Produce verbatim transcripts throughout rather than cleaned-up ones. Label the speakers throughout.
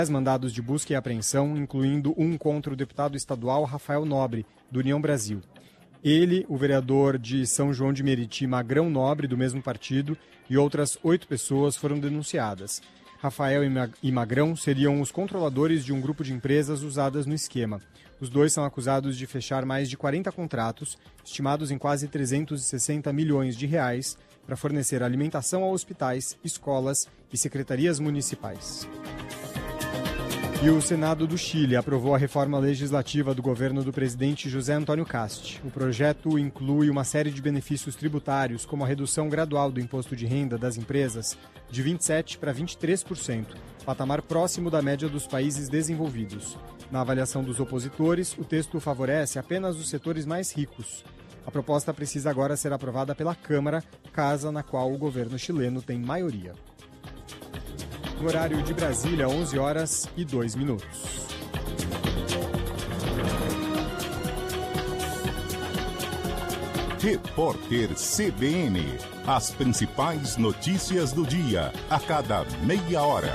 Speaker 1: mandados de busca e apreensão, incluindo um contra o deputado estadual Rafael Nobre, do União Brasil. Ele, o vereador de São João de Meriti, Magrão Nobre, do mesmo partido, e outras oito pessoas foram denunciadas. Rafael e Magrão seriam os controladores de um grupo de empresas usadas no esquema. Os dois são acusados de fechar mais de quarenta contratos, estimados em quase trezentos e sessenta milhões de reais, para fornecer alimentação a hospitais, escolas e secretarias municipais. E o Senado do Chile aprovou a reforma legislativa do governo do presidente José Antônio Kast. O projeto inclui uma série de benefícios tributários, como a redução gradual do imposto de renda das empresas de vinte e sete por cento para vinte e três por cento, patamar próximo da média dos países desenvolvidos. Na avaliação dos opositores, o texto favorece apenas os setores mais ricos. A proposta precisa agora ser aprovada pela Câmara, casa na qual o governo chileno tem maioria. No horário de Brasília, onze horas e dois minutos.
Speaker 2: Repórter C B N. As principais notícias do dia, a cada meia hora.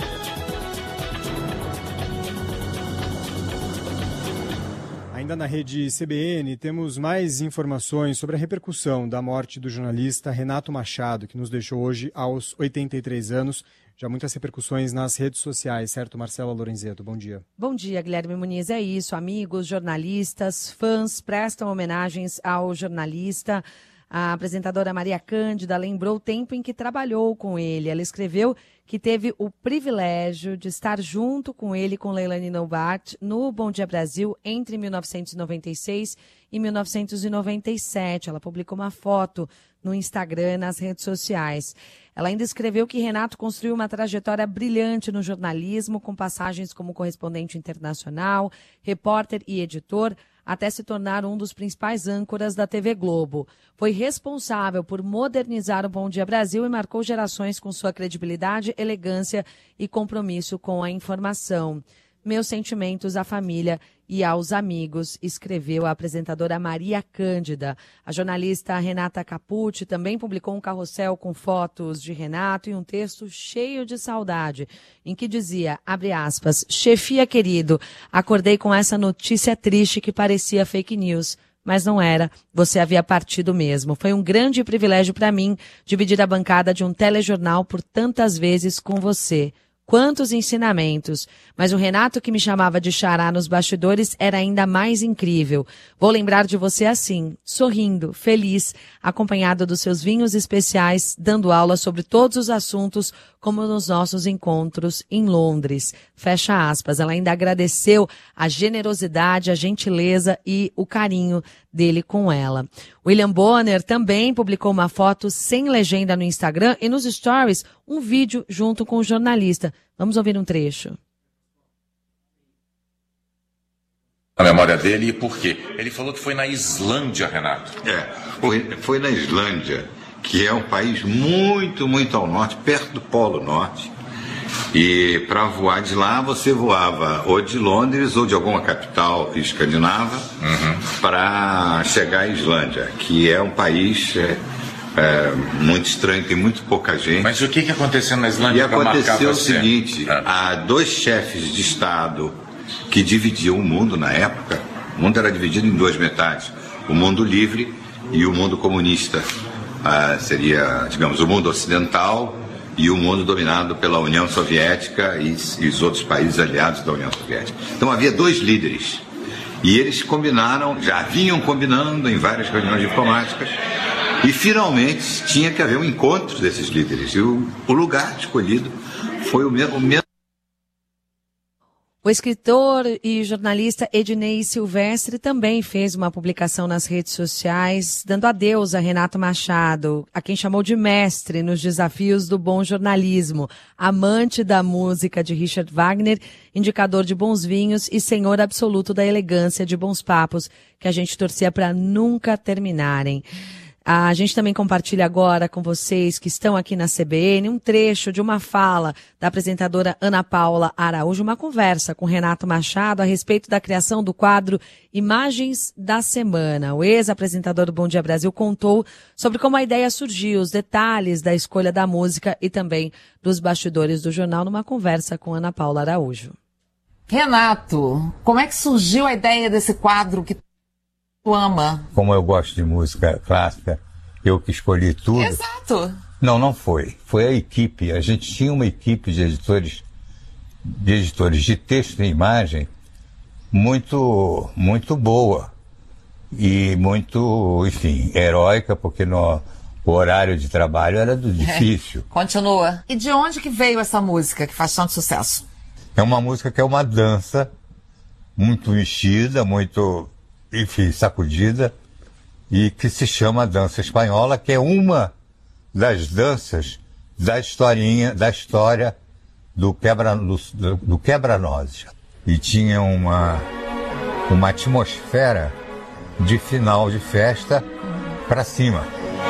Speaker 1: Ainda na rede C B N, temos mais informações sobre a repercussão da morte do jornalista Renato Machado, que nos deixou hoje aos oitenta e três anos. Já muitas repercussões nas redes sociais, certo, Marcela Lorenzeto? Bom dia.
Speaker 3: Bom dia, Guilherme Muniz. É isso, amigos, jornalistas, fãs prestam homenagens ao jornalista. A apresentadora Maria Cândida lembrou o tempo em que trabalhou com ele. Ela escreveu que teve o privilégio de estar junto com ele, com Leilani Nobart, no Bom Dia Brasil, entre mil novecentos e noventa e seis e mil novecentos e noventa e sete. Ela publicou uma foto no Instagram e nas redes sociais. Ela ainda escreveu que Renato construiu uma trajetória brilhante no jornalismo, com passagens como correspondente internacional, repórter e editor, até se tornar um dos principais âncoras da T V Globo. Foi responsável por modernizar o Bom Dia Brasil e marcou gerações com sua credibilidade, elegância e compromisso com a informação. Meus sentimentos à família e aos amigos, escreveu a apresentadora Maria Cândida. A jornalista Renata Capucci também publicou um carrossel com fotos de Renato e um texto cheio de saudade, em que dizia, abre aspas, chefia querido, acordei com essa notícia triste que parecia fake news. Mas não era, você havia partido mesmo. Foi um grande privilégio para mim dividir a bancada de um telejornal por tantas vezes com você. Quantos ensinamentos! Mas o Renato que me chamava de xará nos bastidores era ainda mais incrível. Vou lembrar de você assim, sorrindo, feliz, acompanhado dos seus vinhos especiais, dando aula sobre todos os assuntos, como nos nossos encontros em Londres. Fecha aspas. Ela ainda agradeceu a generosidade, a gentileza e o carinho dele com ela. William Bonner também publicou uma foto sem legenda no Instagram e nos stories um vídeo junto com o jornalista. Vamos ouvir um trecho.
Speaker 4: A memória dele e por quê? Ele falou que foi na Islândia, Renato.
Speaker 5: É, foi, foi na Islândia, que é um país muito, muito ao norte, perto do Polo Norte. E para voar de lá, você voava ou de Londres ou de alguma capital escandinava uhum. para chegar à Islândia, que é um país é, é, muito estranho, tem muito pouca gente.
Speaker 4: Mas o que, que aconteceu na Islândia?
Speaker 5: E aconteceu o seguinte, ah. há dois chefes de Estado que dividiam o mundo na época. O mundo era dividido em duas metades, o mundo livre e o mundo comunista. Ah, seria, digamos, o mundo ocidental e o mundo dominado pela União Soviética e, e os outros países aliados da União Soviética. Então havia dois líderes e eles combinaram, já vinham combinando em várias reuniões diplomáticas e finalmente tinha que haver um encontro desses líderes e o, o lugar escolhido foi o mesmo, o mesmo.
Speaker 3: O escritor e jornalista Ednei Silvestre também fez uma publicação nas redes sociais, dando adeus a Renato Machado, a quem chamou de mestre nos desafios do bom jornalismo, amante da música de Richard Wagner, indicador de bons vinhos e senhor absoluto da elegância de bons papos, que a gente torcia para nunca terminarem. A gente também compartilha agora com vocês que estão aqui na C B N um trecho de uma fala da apresentadora Ana Paula Araújo, uma conversa com Renato Machado a respeito da criação do quadro Imagens da Semana. O ex-apresentador do Bom Dia Brasil contou sobre como a ideia surgiu, os detalhes da escolha da música e também dos bastidores do jornal numa conversa com Ana Paula Araújo.
Speaker 6: Renato, como é que surgiu a ideia desse quadro que ama?
Speaker 7: Como eu gosto de música clássica, eu que escolhi tudo.
Speaker 6: Exato.
Speaker 7: Não, não foi. Foi a equipe. A gente tinha uma equipe de editores, de editores de texto e imagem muito, muito boa e muito, enfim, heróica, porque no, o horário de trabalho era do difícil.
Speaker 6: É. Continua. E de onde que veio essa música que faz tanto sucesso?
Speaker 7: É uma música que é uma dança muito mexida, muito, enfim, sacudida, e que se chama Dança Espanhola, que é uma das danças da historinha, da história do quebra, do, do quebra-nozes. E tinha uma, uma atmosfera de final de festa para cima.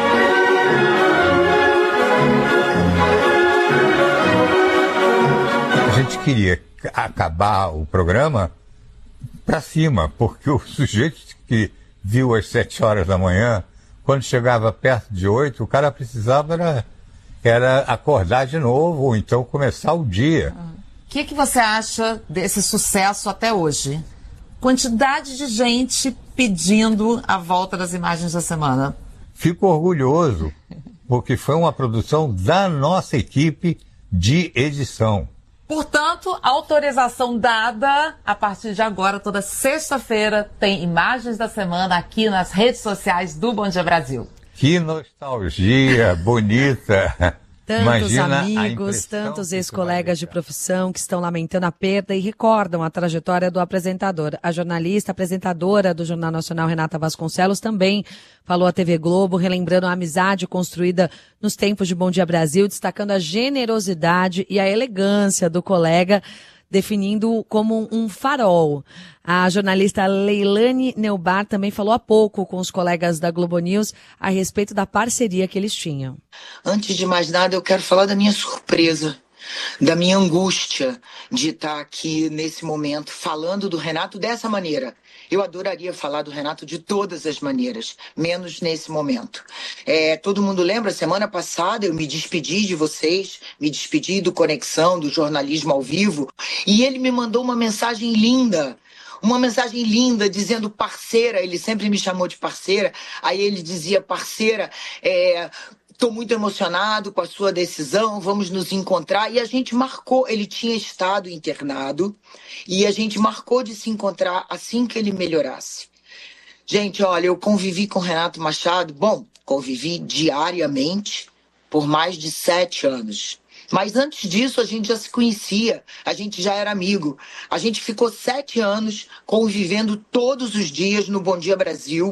Speaker 7: A gente queria acabar o programa para cima, porque o sujeito que viu às sete horas da manhã, quando chegava perto de oito, o cara precisava era, era acordar de novo, ou então começar o dia.
Speaker 6: O que, que você acha desse sucesso até hoje? Quantidade de gente pedindo a volta das Imagens da Semana.
Speaker 7: Fico orgulhoso, porque foi uma produção da nossa equipe de edição.
Speaker 6: Portanto, autorização dada, a partir de agora, toda sexta-feira, tem Imagens da Semana aqui nas redes sociais do Bom Dia Brasil.
Speaker 7: Que nostalgia bonita!
Speaker 3: Tantos
Speaker 7: Imagina
Speaker 3: amigos, tantos ex-colegas de profissão que estão lamentando a perda e recordam a trajetória do apresentador. A jornalista, apresentadora do Jornal Nacional, Renata Vasconcelos, também falou à T V Globo, relembrando a amizade construída nos tempos de Bom Dia Brasil, destacando a generosidade e a elegância do colega, definindo-o como um farol. A jornalista Leilane Neubar também falou há pouco com os colegas da Globo News a respeito da parceria que eles tinham.
Speaker 8: Antes de mais nada, eu quero falar da minha surpresa, da minha angústia de estar aqui nesse momento falando do Renato dessa maneira. Eu adoraria falar do Renato de todas as maneiras, menos nesse momento. É, todo mundo lembra, semana passada eu me despedi de vocês, me despedi do Conexão, do jornalismo ao vivo, e ele me mandou uma mensagem linda, uma mensagem linda dizendo parceira, ele sempre me chamou de parceira, aí ele dizia parceira, é... estou muito emocionado com a sua decisão, vamos nos encontrar. E a gente marcou, ele tinha estado internado, e a gente marcou de se encontrar assim que ele melhorasse. Gente, olha, eu convivi com o Renato Machado, bom, convivi diariamente por mais de sete anos. Mas antes disso, a gente já se conhecia, a gente já era amigo. A gente ficou sete anos convivendo todos os dias no Bom Dia Brasil.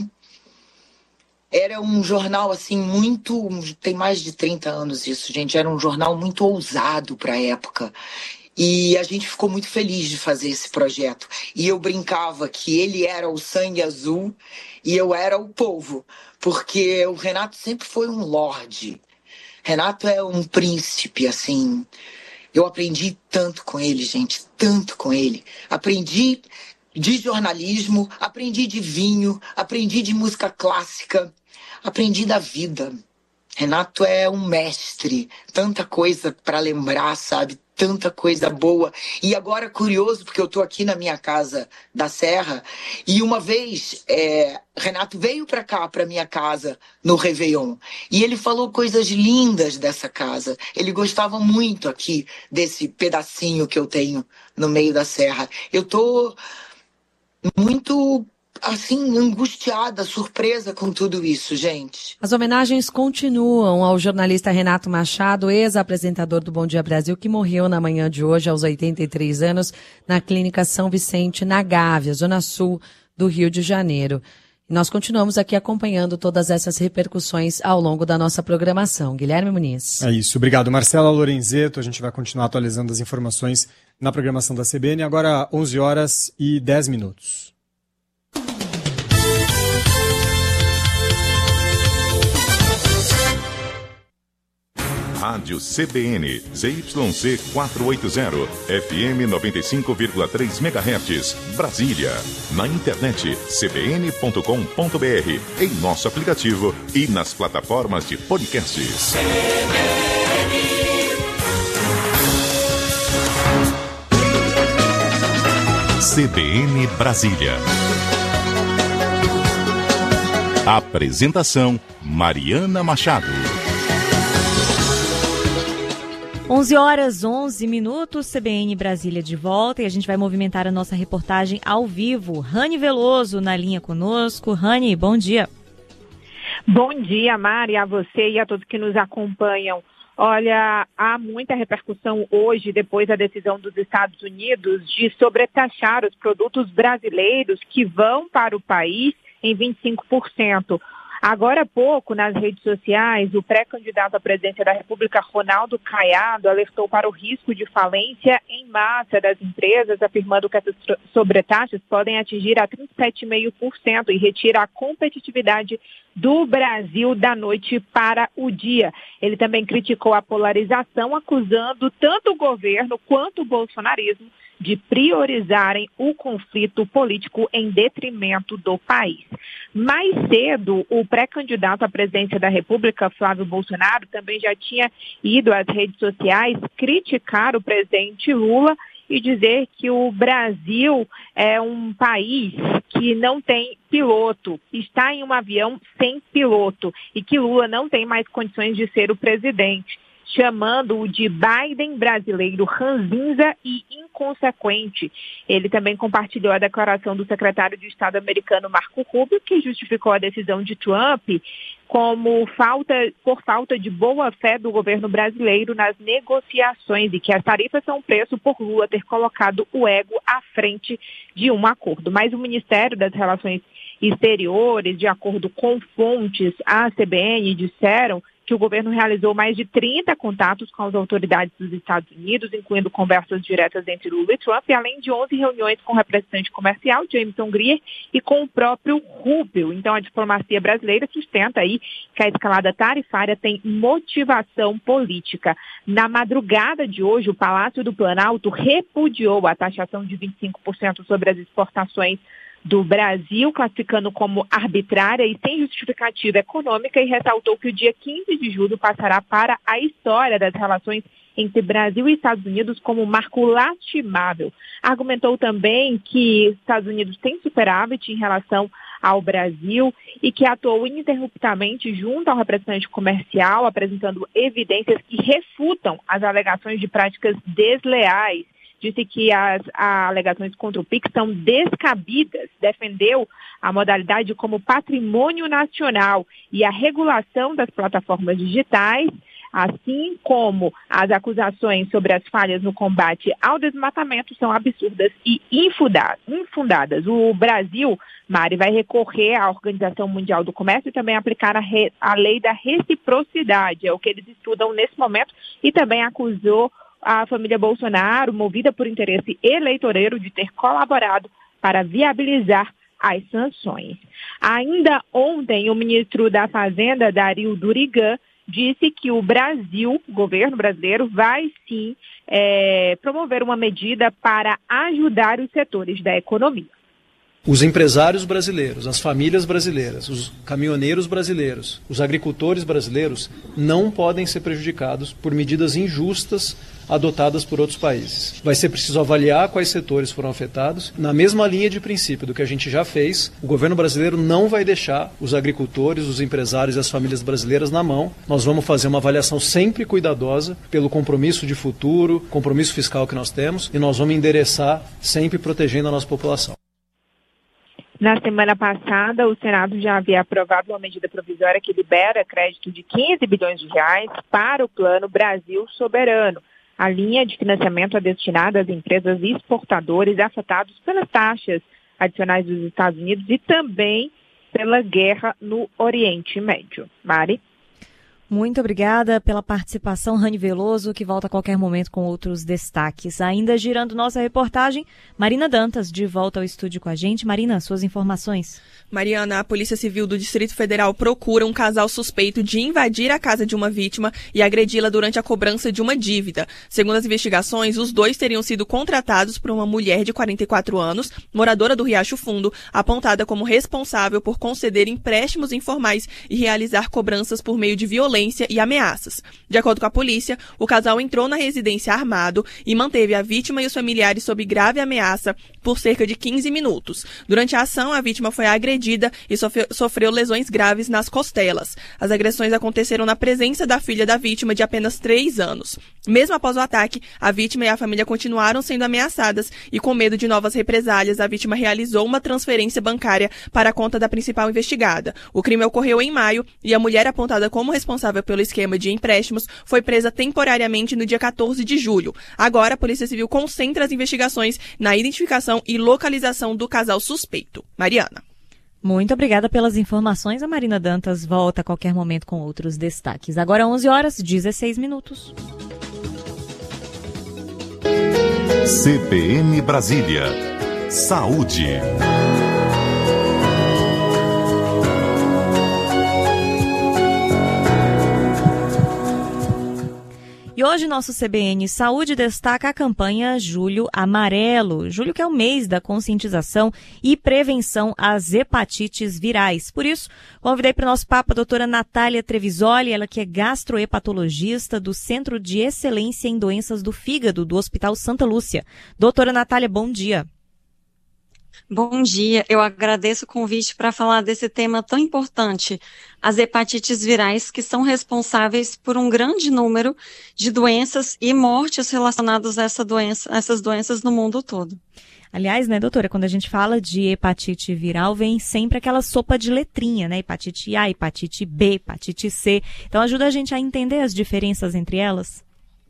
Speaker 8: Era um jornal, assim, muito... Tem mais de trinta anos isso, gente. Era um jornal muito ousado para a época. E a gente ficou muito feliz de fazer esse projeto. E eu brincava que ele era o sangue azul e eu era o povo. Porque o Renato sempre foi um lorde. Renato é um príncipe, assim. Eu aprendi tanto com ele, gente. Tanto com ele. Aprendi de jornalismo, aprendi de vinho, aprendi de música clássica. Aprendi da vida. Renato é um mestre. Tanta coisa para lembrar, sabe? Tanta coisa boa. E agora, curioso, porque eu tô aqui na minha casa da Serra, e uma vez, é, Renato veio para cá, para minha casa, no Réveillon, e ele falou coisas lindas dessa casa. Ele gostava muito aqui desse pedacinho que eu tenho no meio da Serra. Eu tô muito... assim, angustiada, surpresa com tudo isso, gente.
Speaker 3: As homenagens continuam ao jornalista Renato Machado, ex-apresentador do Bom Dia Brasil, que morreu na manhã de hoje, aos oitenta e três anos, na Clínica São Vicente, na Gávea, zona sul do Rio de Janeiro. E nós continuamos aqui acompanhando todas essas repercussões ao longo da nossa programação. Guilherme Muniz.
Speaker 1: É isso. Obrigado, Marcela Lorenzeto. A gente vai continuar atualizando as informações na programação da C B N. Agora, onze horas e dez minutos.
Speaker 2: Rádio C B N, Z Y C quatrocentos e oitenta, F M noventa e cinco vírgula três megahertz, Brasília. Na internet, c b n ponto com ponto b r, em nosso aplicativo e nas plataformas de podcasts. C B N Brasília. Apresentação: Mariana Machado.
Speaker 9: onze horas, onze minutos, C B N Brasília de volta e a gente vai movimentar a nossa reportagem ao vivo. Rani Veloso na linha conosco. Rani, bom dia.
Speaker 10: Bom dia, Mari, a você e a todos que nos acompanham. Olha, há muita repercussão hoje, depois da decisão dos Estados Unidos de sobretaxar os produtos brasileiros que vão para o país em vinte e cinco por cento. Agora há pouco, nas redes sociais, o pré-candidato à presidência da República, Ronaldo Caiado, alertou para o risco de falência em massa das empresas, afirmando que essas sobretaxas podem atingir a trinta e sete vírgula cinco por cento e retira a competitividade do Brasil da noite para o dia. Ele também criticou a polarização, acusando tanto o governo quanto o bolsonarismo de priorizarem o conflito político em detrimento do país. Mais cedo, o pré-candidato à presidência da República, Flávio Bolsonaro, também já tinha ido às redes sociais criticar o presidente Lula e dizer que o Brasil é um país que não tem piloto, está em um avião sem piloto e que Lula não tem mais condições de ser o presidente, chamando-o de Biden brasileiro ranzinza e inconsequente. Ele também compartilhou a declaração do secretário de Estado americano Marco Rubio, que justificou a decisão de Trump como falta, por falta de boa-fé do governo brasileiro nas negociações e que as tarifas são preço por Lula ter colocado o ego à frente de um acordo. Mas o Ministério das Relações Exteriores, de acordo com fontes à C B N, disseram que o governo realizou mais de trinta contatos com as autoridades dos Estados Unidos, incluindo conversas diretas entre Lula e Trump, além de onze reuniões com o representante comercial, Jameson Greer, e com o próprio Rubio. Então, a diplomacia brasileira sustenta aí que a escalada tarifária tem motivação política. Na madrugada de hoje, o Palácio do Planalto repudiou a taxação de vinte e cinco por cento sobre as exportações do Brasil, classificando como arbitrária e sem justificativa econômica, e ressaltou que o dia quinze de julho passará para a história das relações entre Brasil e Estados Unidos como um marco lastimável. Argumentou também que os Estados Unidos têm superávit em relação ao Brasil e que atuou ininterruptamente junto ao representante comercial, apresentando evidências que refutam as alegações de práticas desleais. Disse que as, as alegações contra o Pix são descabidas, defendeu a modalidade como patrimônio nacional e a regulação das plataformas digitais, assim como as acusações sobre as falhas no combate ao desmatamento são absurdas e infundadas. O Brasil, Mari, vai recorrer à Organização Mundial do Comércio e também aplicar a, re, a lei da reciprocidade, é o que eles estudam nesse momento, e também acusou a família Bolsonaro, movida por interesse eleitoreiro, de ter colaborado para viabilizar as sanções. Ainda ontem, o ministro da Fazenda, Dario Durigan, disse que o Brasil, o governo brasileiro, vai sim é, promover uma medida para ajudar os setores da economia.
Speaker 11: Os empresários brasileiros, as famílias brasileiras, os caminhoneiros brasileiros, os agricultores brasileiros não podem ser prejudicados por medidas injustas adotadas por outros países. Vai ser preciso avaliar quais setores foram afetados. Na mesma linha de princípio do que a gente já fez, o governo brasileiro não vai deixar os agricultores, os empresários e as famílias brasileiras na mão. Nós vamos fazer uma avaliação sempre cuidadosa pelo compromisso de futuro, compromisso fiscal que nós temos, e nós vamos endereçar sempre protegendo a nossa população.
Speaker 10: Na semana passada, o Senado já havia aprovado uma medida provisória que libera crédito de quinze bilhões de reais para o Plano Brasil Soberano. A linha de financiamento é destinada às empresas exportadoras afetadas pelas taxas adicionais dos Estados Unidos e também pela guerra no Oriente Médio. Mari?
Speaker 9: Muito obrigada pela participação, Rani Veloso, que volta a qualquer momento com outros destaques. Ainda girando nossa reportagem, Marina Dantas, de volta ao estúdio com a gente. Marina, suas informações.
Speaker 12: Mariana, a Polícia Civil do Distrito Federal procura um casal suspeito de invadir a casa de uma vítima e agredi-la durante a cobrança de uma dívida. Segundo as investigações, os dois teriam sido contratados por uma mulher de quarenta e quatro anos, moradora do Riacho Fundo, apontada como responsável por conceder empréstimos informais e realizar cobranças por meio de violência e ameaças. De acordo com a polícia, o casal entrou na residência armado e manteve a vítima e os familiares sob grave ameaça por cerca de quinze minutos. Durante a ação, a vítima foi agredida e sofreu, sofreu lesões graves nas costelas. As agressões aconteceram na presença da filha da vítima, de apenas três anos. Mesmo após o ataque, a vítima e a família continuaram sendo ameaçadas e, com medo de novas represálias, a vítima realizou uma transferência bancária para a conta da principal investigada. O crime ocorreu em maio e a mulher apontada como responsável pelo esquema de empréstimos foi presa temporariamente no dia quatorze de julho. Agora, a Polícia Civil concentra as investigações na identificação e localização do casal suspeito. Mariana.
Speaker 9: Muito obrigada pelas informações. A Marina Dantas volta a qualquer momento com outros destaques. Agora onze horas e dezesseis minutos.
Speaker 2: C B N Brasília. Saúde.
Speaker 9: E hoje nosso C B N Saúde destaca a campanha Julho Amarelo. Julho que é o mês da conscientização e prevenção às hepatites virais. Por isso, convidei para o nosso papo a doutora Natália Trevisoli, ela que é gastrohepatologista do Centro de Excelência em Doenças do Fígado do Hospital Santa Lúcia. Doutora Natália, bom dia.
Speaker 13: Bom dia, eu agradeço o convite para falar desse tema tão importante, as hepatites virais, que são responsáveis por um grande número de doenças e mortes relacionadas a essa doença, essas doenças no mundo todo.
Speaker 9: Aliás, né, doutora, quando a gente fala de hepatite viral, vem sempre aquela sopa de letrinha, né? Hepatite A, hepatite B, hepatite C. Então ajuda a gente a entender as diferenças entre elas?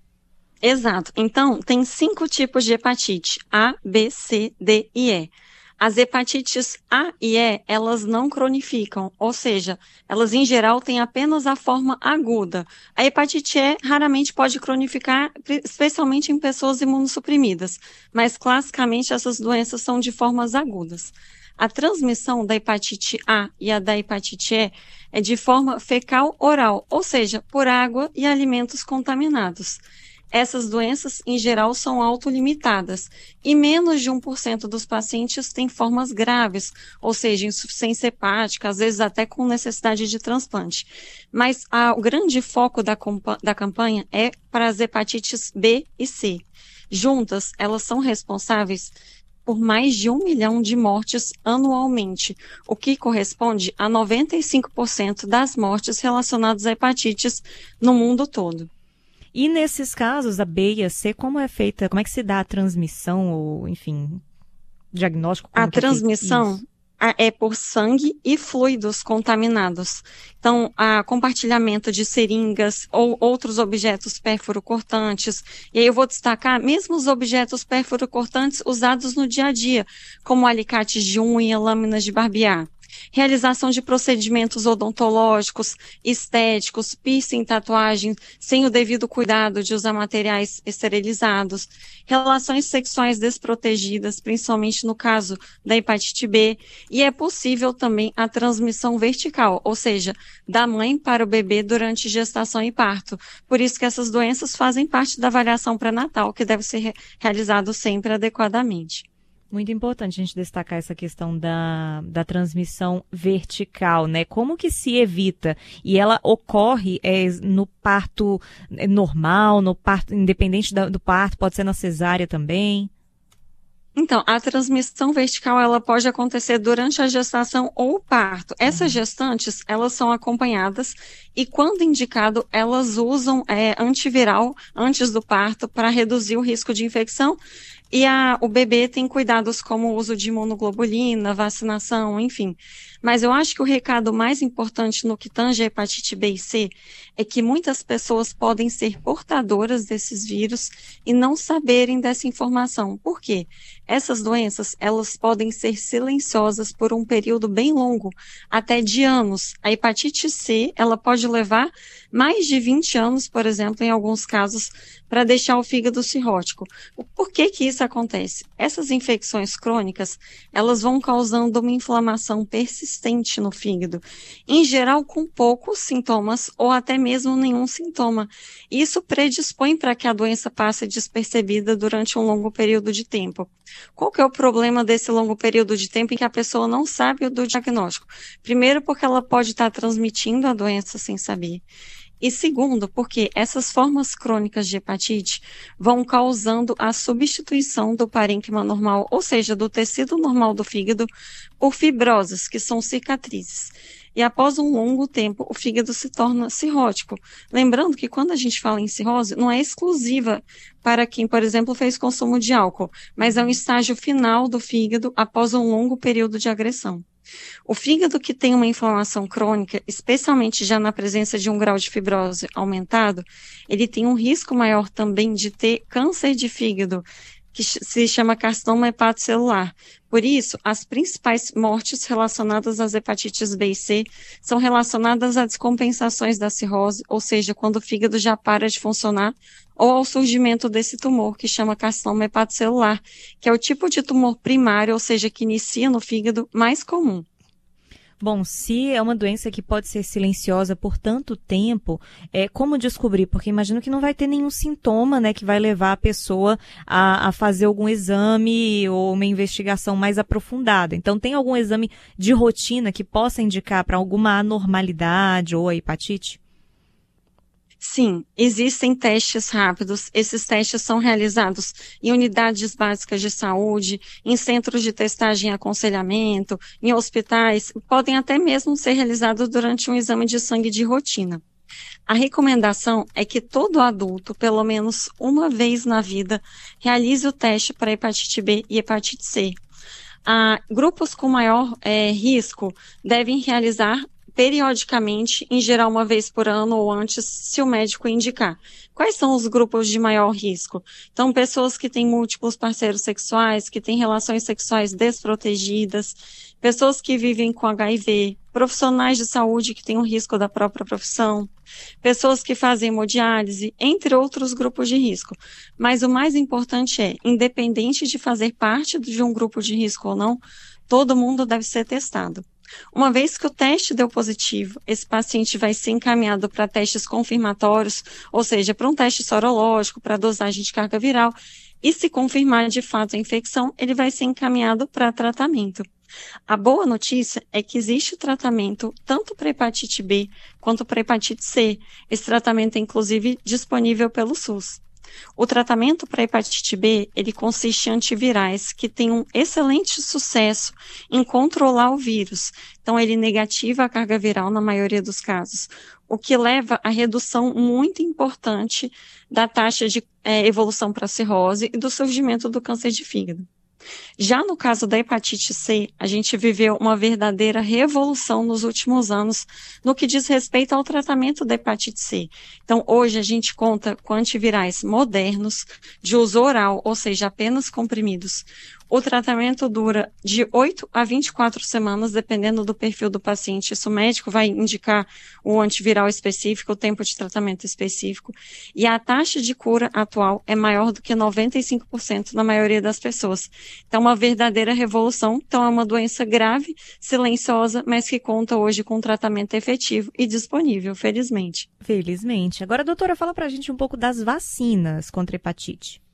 Speaker 13: Exato. Então, tem cinco tipos de hepatite: A, B, C, D e E. As hepatites A e E, elas não cronificam, ou seja, elas em geral têm apenas a forma aguda. A hepatite E raramente pode cronificar, especialmente em pessoas imunossuprimidas, mas classicamente essas doenças são de formas agudas. A transmissão da hepatite A e a da hepatite E é de forma fecal-oral, ou seja, por água e alimentos contaminados. Essas doenças, em geral, são autolimitadas e menos de um por cento dos pacientes têm formas graves, ou seja, insuficiência hepática, às vezes até com necessidade de transplante. Mas a, o grande foco da, da campanha é para as hepatites B e C. Juntas, elas são responsáveis por mais de um milhão de mortes anualmente, o que corresponde a noventa e cinco por cento das mortes relacionadas a hepatites no mundo todo.
Speaker 9: E nesses casos, a B e a C, como é feita, como é que se dá a transmissão, ou, enfim, diagnóstico? Como
Speaker 13: a transmissão é, é por sangue e fluidos contaminados. Então, há compartilhamento de seringas ou outros objetos pérfuro-cortantes. E aí eu vou destacar mesmo os objetos pérfuro-cortantes usados no dia a dia, como alicates de unha, lâminas de barbear. Realização de procedimentos odontológicos, estéticos, piercing, tatuagem, sem o devido cuidado de usar materiais esterilizados, relações sexuais desprotegidas, principalmente no caso da hepatite B, e é possível também a transmissão vertical, ou seja, da mãe para o bebê durante gestação e parto. Por isso que essas doenças fazem parte da avaliação pré-natal, que deve ser re- realizado sempre adequadamente.
Speaker 9: Muito importante a gente destacar essa questão da, da transmissão vertical, né? Como que se evita? E ela ocorre é, no parto normal, no parto, independente da, do parto, pode ser na cesárea também?
Speaker 13: Então, a transmissão vertical, ela pode acontecer durante a gestação ou o parto. Essas gestantes, elas são acompanhadas e, quando indicado, elas usam é, antiviral antes do parto para reduzir o risco de infecção. E a, o bebê tem cuidados como o uso de imunoglobulina, vacinação, enfim. Mas eu acho que o recado mais importante no que tange a hepatite B e C é que muitas pessoas podem ser portadoras desses vírus e não saberem dessa informação. Por quê? Essas doenças, elas podem ser silenciosas por um período bem longo, até de anos. A hepatite C, ela pode levar mais de vinte anos, por exemplo, em alguns casos, para deixar o fígado cirrótico. Por que que isso acontece? Essas infecções crônicas, elas vão causando uma inflamação persistente no fígado, em geral com poucos sintomas ou até mesmo nenhum sintoma. Isso predispõe para que a doença passe despercebida durante um longo período de tempo. Qual que é o problema desse longo período de tempo em que a pessoa não sabe do diagnóstico? Primeiro, porque ela pode estar transmitindo a doença sem saber. E segundo, porque essas formas crônicas de hepatite vão causando a substituição do parênquima normal, ou seja, do tecido normal do fígado, por fibrosas, que são cicatrizes. E após um longo tempo, o fígado se torna cirrótico. Lembrando que quando a gente fala em cirrose, não é exclusiva para quem, por exemplo, fez consumo de álcool, mas é um estágio final do fígado após um longo período de agressão. O fígado que tem uma inflamação crônica, especialmente já na presença de um grau de fibrose aumentado, ele tem um risco maior também de ter câncer de fígado, que se chama carcinoma hepatocelular. Por isso, as principais mortes relacionadas às hepatites B e C são relacionadas a descompensações da cirrose, ou seja, quando o fígado já para de funcionar, ou ao surgimento desse tumor, que chama carcinoma hepatocelular, que é o tipo de tumor primário, ou seja, que inicia no fígado, mais comum.
Speaker 9: Bom, se é uma doença que pode ser silenciosa por tanto tempo, é, como descobrir? Porque imagino que não vai ter nenhum sintoma, né, que vai levar a pessoa a, a fazer algum exame ou uma investigação mais aprofundada. Então, tem algum exame de rotina que possa indicar para alguma anormalidade ou a hepatite?
Speaker 13: Sim, existem testes rápidos. Esses testes são realizados em unidades básicas de saúde, em centros de testagem e aconselhamento, em hospitais, podem até mesmo ser realizados durante um exame de sangue de rotina. A recomendação é que todo adulto, pelo menos uma vez na vida, realize o teste para hepatite B e hepatite C. Ah, grupos com maior é, risco devem realizar periodicamente, em geral uma vez por ano ou antes, se o médico indicar. Quais são os grupos de maior risco? Então, pessoas que têm múltiplos parceiros sexuais, que têm relações sexuais desprotegidas, pessoas que vivem com H I V, profissionais de saúde que têm o risco da própria profissão, pessoas que fazem hemodiálise, entre outros grupos de risco. Mas o mais importante é, independente de fazer parte de um grupo de risco ou não, todo mundo deve ser testado. Uma vez que o teste deu positivo, esse paciente vai ser encaminhado para testes confirmatórios, ou seja, para um teste sorológico, para dosagem de carga viral, e se confirmar de fato a infecção, ele vai ser encaminhado para tratamento. A boa notícia é que existe tratamento tanto para hepatite B quanto para hepatite C. Esse tratamento é inclusive disponível pelo SUS. O tratamento para hepatite B, ele consiste em antivirais que têm um excelente sucesso em controlar o vírus. Então, ele negativa a carga viral na maioria dos casos, o que leva a redução muito importante da taxa de é, evolução para cirrose e do surgimento do câncer de fígado. Já no caso da hepatite C, a gente viveu uma verdadeira revolução nos últimos anos no que diz respeito ao tratamento da hepatite C. Então, hoje a gente conta com antivirais modernos, de uso oral, ou seja, apenas comprimidos. O tratamento dura de oito a vinte e quatro semanas, dependendo do perfil do paciente. Isso o médico vai indicar o antiviral específico, o tempo de tratamento específico. E a taxa de cura atual é maior do que noventa e cinco por cento na maioria das pessoas. Então, uma verdadeira revolução. Então, é uma doença grave, silenciosa, mas que conta hoje com um tratamento efetivo e disponível, felizmente.
Speaker 9: Felizmente. Agora, doutora, fala pra gente um pouco das vacinas contra hepatite.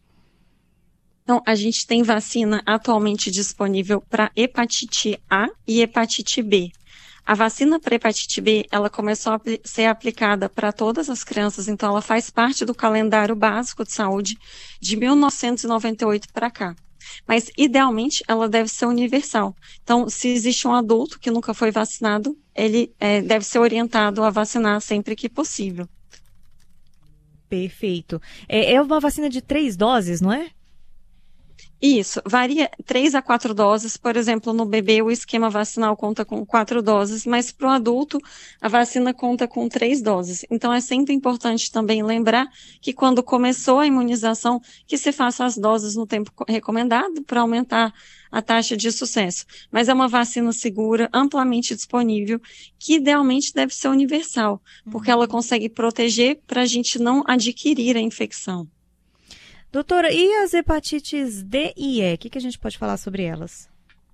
Speaker 13: Então, a gente tem vacina atualmente disponível para hepatite A e hepatite B. A vacina para hepatite B, ela começou a ser aplicada para todas as crianças, então ela faz parte do calendário básico de saúde de mil novecentos e noventa e oito para cá. Mas, idealmente, ela deve ser universal. Então, se existe um adulto que nunca foi vacinado, ele é, deve ser orientado a vacinar sempre que possível.
Speaker 9: Perfeito. É, é uma vacina de três doses, não é?
Speaker 13: Isso, varia três a quatro doses, por exemplo, no bebê o esquema vacinal conta com quatro doses, mas para o adulto a vacina conta com três doses. Então é sempre importante também lembrar que quando começou a imunização, que se faça as doses no tempo recomendado para aumentar a taxa de sucesso. Mas é uma vacina segura, amplamente disponível, que idealmente deve ser universal, porque ela consegue proteger para a gente não adquirir a infecção.
Speaker 9: Doutora, e as hepatites D e E? O que, que a gente pode falar sobre elas?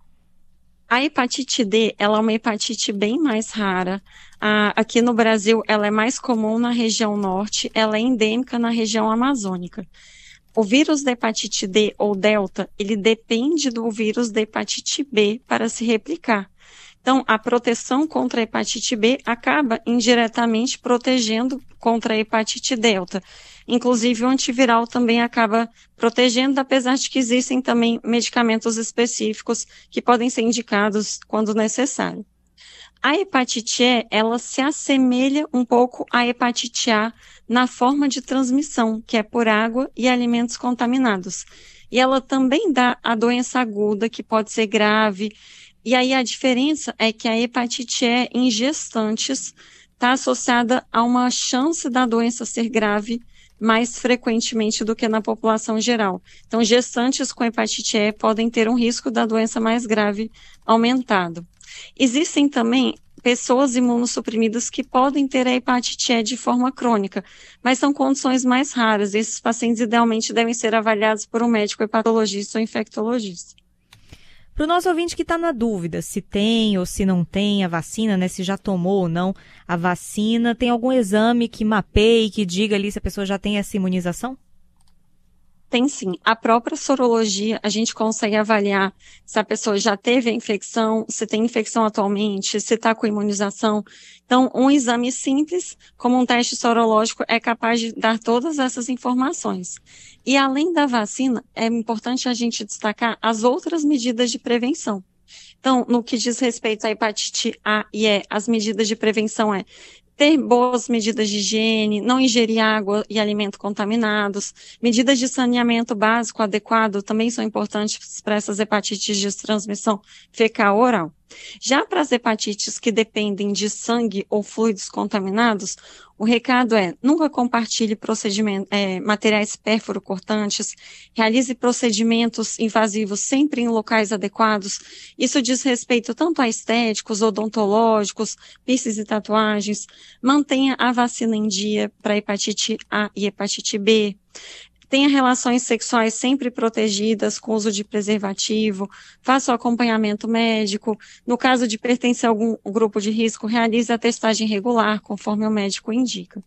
Speaker 13: A hepatite D, ela é uma hepatite bem mais rara. Ah, aqui no Brasil, ela é mais comum na região norte, ela é endêmica na região amazônica. O vírus da hepatite D ou delta, ele depende do vírus da hepatite B para se replicar. Então, a proteção contra a hepatite B acaba indiretamente protegendo contra a hepatite delta. Inclusive, o antiviral também acaba protegendo, apesar de que existem também medicamentos específicos que podem ser indicados quando necessário. A hepatite E, ela se assemelha um pouco à hepatite A na forma de transmissão, que é por água e alimentos contaminados. E ela também dá a doença aguda, que pode ser grave. E aí a diferença é que a hepatite E em gestantes está associada a uma chance da doença ser grave mais frequentemente do que na população geral. Então, gestantes com hepatite E podem ter um risco da doença mais grave aumentado. Existem também pessoas imunossuprimidas que podem ter a hepatite E de forma crônica, mas são condições mais raras. Esses pacientes idealmente devem ser avaliados por um médico hepatologista ou infectologista.
Speaker 9: Para o nosso ouvinte que está na dúvida se tem ou se não tem a vacina, né, se já tomou ou não a vacina, tem algum exame que mapeie, que diga ali se a pessoa já tem essa imunização?
Speaker 13: Tem sim. A própria sorologia, a gente consegue avaliar se a pessoa já teve a infecção, se tem infecção atualmente, se está com imunização. Então, um exame simples, como um teste sorológico, é capaz de dar todas essas informações. E além da vacina, é importante a gente destacar as outras medidas de prevenção. Então, no que diz respeito à hepatite A e E, as medidas de prevenção é ter boas medidas de higiene, não ingerir água e alimentos contaminados, medidas de saneamento básico adequado também são importantes para essas hepatites de transmissão fecal-oral. Já para as hepatites que dependem de sangue ou fluidos contaminados, o recado é: nunca compartilhe procedimento, é, materiais pérfuro-cortantes, realize procedimentos invasivos sempre em locais adequados. Isso diz respeito tanto a estéticos, odontológicos, piercings e tatuagens. Mantenha a vacina em dia para hepatite A e hepatite B. Tenha relações sexuais sempre protegidas com uso de preservativo, faça o acompanhamento médico. No caso de pertencer a algum grupo de risco, realize a testagem regular, conforme o médico indica.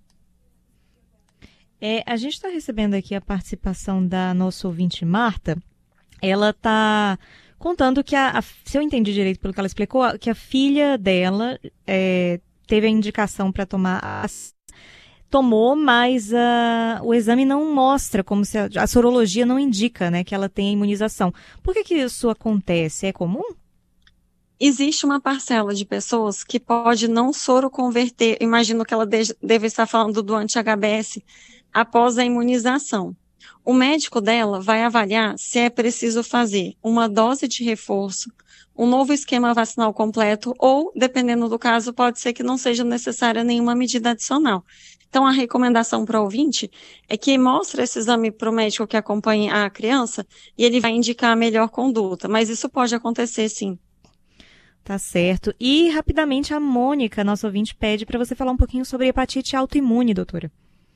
Speaker 9: É, a gente está recebendo aqui a participação da nossa ouvinte Marta. Ela está contando que, a, a, se eu entendi direito pelo que ela explicou, que a filha dela é, teve a indicação para tomar a tomou, mas uh, o exame não mostra, como se a, a sorologia não indica, né, que ela tem a imunização. Por que que isso acontece? É comum?
Speaker 13: Existe uma parcela de pessoas que pode não soroconverter, imagino que ela de, deve estar falando do anti-H B S, após a imunização. O médico dela vai avaliar se é preciso fazer uma dose de reforço, um novo esquema vacinal completo ou, dependendo do caso, pode ser que não seja necessária nenhuma medida adicional. Então, a recomendação para o ouvinte é que mostre esse exame para o médico que acompanhe a criança e ele vai indicar a melhor conduta, mas isso pode acontecer sim.
Speaker 9: Tá certo. E, rapidamente, a Mônica, nossa ouvinte, pede para você falar um pouquinho sobre hepatite autoimune, doutora.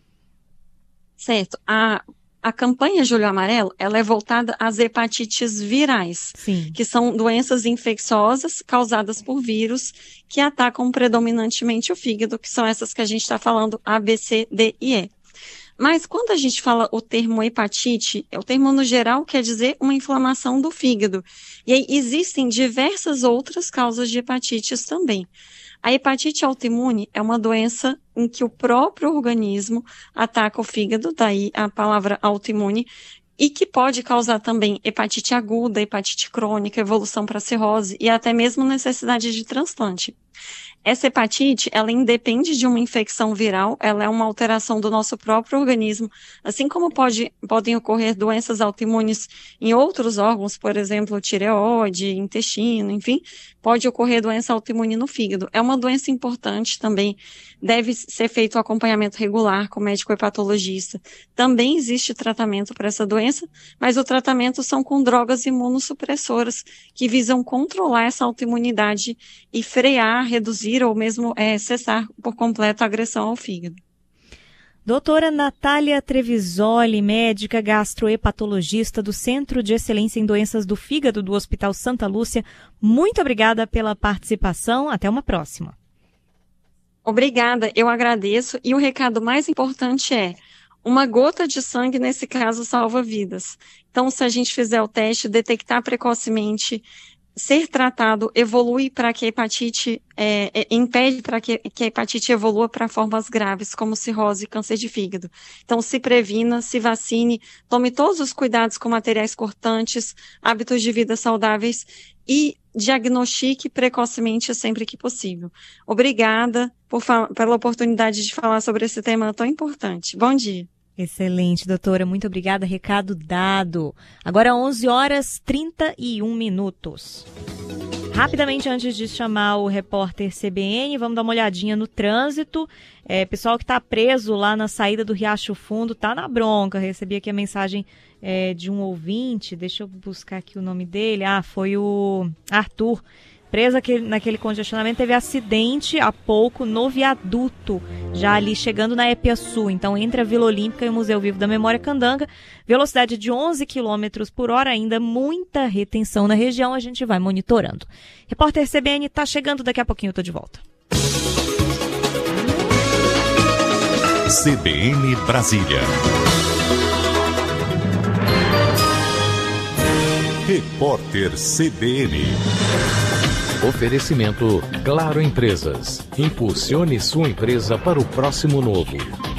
Speaker 13: Certo. A... A campanha Julho Amarelo, ela é voltada às hepatites virais,
Speaker 9: Sim.
Speaker 13: que são doenças infecciosas causadas por vírus que atacam predominantemente o fígado, que são essas que a gente está falando, A, B, C, D e E. Mas quando a gente fala o termo hepatite, o termo no geral quer dizer uma inflamação do fígado. E aí existem diversas outras causas de hepatites também. A hepatite autoimune é uma doença em que o próprio organismo ataca o fígado, daí a palavra autoimune, e que pode causar também hepatite aguda, hepatite crônica, evolução para cirrose e até mesmo necessidade de transplante. Essa hepatite, ela independe de uma infecção viral, ela é uma alteração do nosso próprio organismo, assim como pode, podem ocorrer doenças autoimunes em outros órgãos, por exemplo, tireoide, intestino, enfim, pode ocorrer doença autoimune no fígado. É uma doença importante também, deve ser feito acompanhamento regular com médico hepatologista. Também existe tratamento para essa doença, mas o tratamento são com drogas imunossupressoras que visam controlar essa autoimunidade e frear, reduzir ou mesmo é, cessar por completo a agressão ao fígado.
Speaker 9: Doutora Natália Trevisoli, médica gastrohepatologista do Centro de Excelência em Doenças do Fígado do Hospital Santa Lúcia, muito obrigada pela participação. Até uma próxima.
Speaker 13: Obrigada, eu agradeço. E o recado mais importante é: uma gota de sangue, nesse caso, salva vidas. Então, se a gente fizer o teste, detectar precocemente, ser tratado, evolui para que a hepatite, é, é, impede para que, que a hepatite evolua para formas graves, como cirrose e câncer de fígado. Então, se previna, se vacine, tome todos os cuidados com materiais cortantes, hábitos de vida saudáveis e diagnostique precocemente sempre que possível. Obrigada por, pela oportunidade de falar sobre esse tema tão importante. Bom dia.
Speaker 9: Excelente, doutora. Muito obrigada. Recado dado. Agora onze horas e trinta e um minutos. Rapidamente, antes de chamar o repórter C B N, vamos dar uma olhadinha no trânsito. É, pessoal que está preso lá na saída do Riacho Fundo está na bronca. Recebi aqui a mensagem é, de um ouvinte. Deixa eu buscar aqui o nome dele. Ah, foi o Arthur. Preso aquele, naquele congestionamento, teve acidente há pouco no viaduto, já ali chegando na Epiaçu. Então, entre a Vila Olímpica e o Museu Vivo da Memória Candanga, velocidade de onze quilômetros por hora, ainda muita retenção na região, a gente vai monitorando. Repórter C B N está chegando, daqui a pouquinho eu estou de volta.
Speaker 2: C B N Brasília. Repórter C B N.
Speaker 14: Oferecimento Claro Empresas. Impulsione sua empresa para o próximo novo.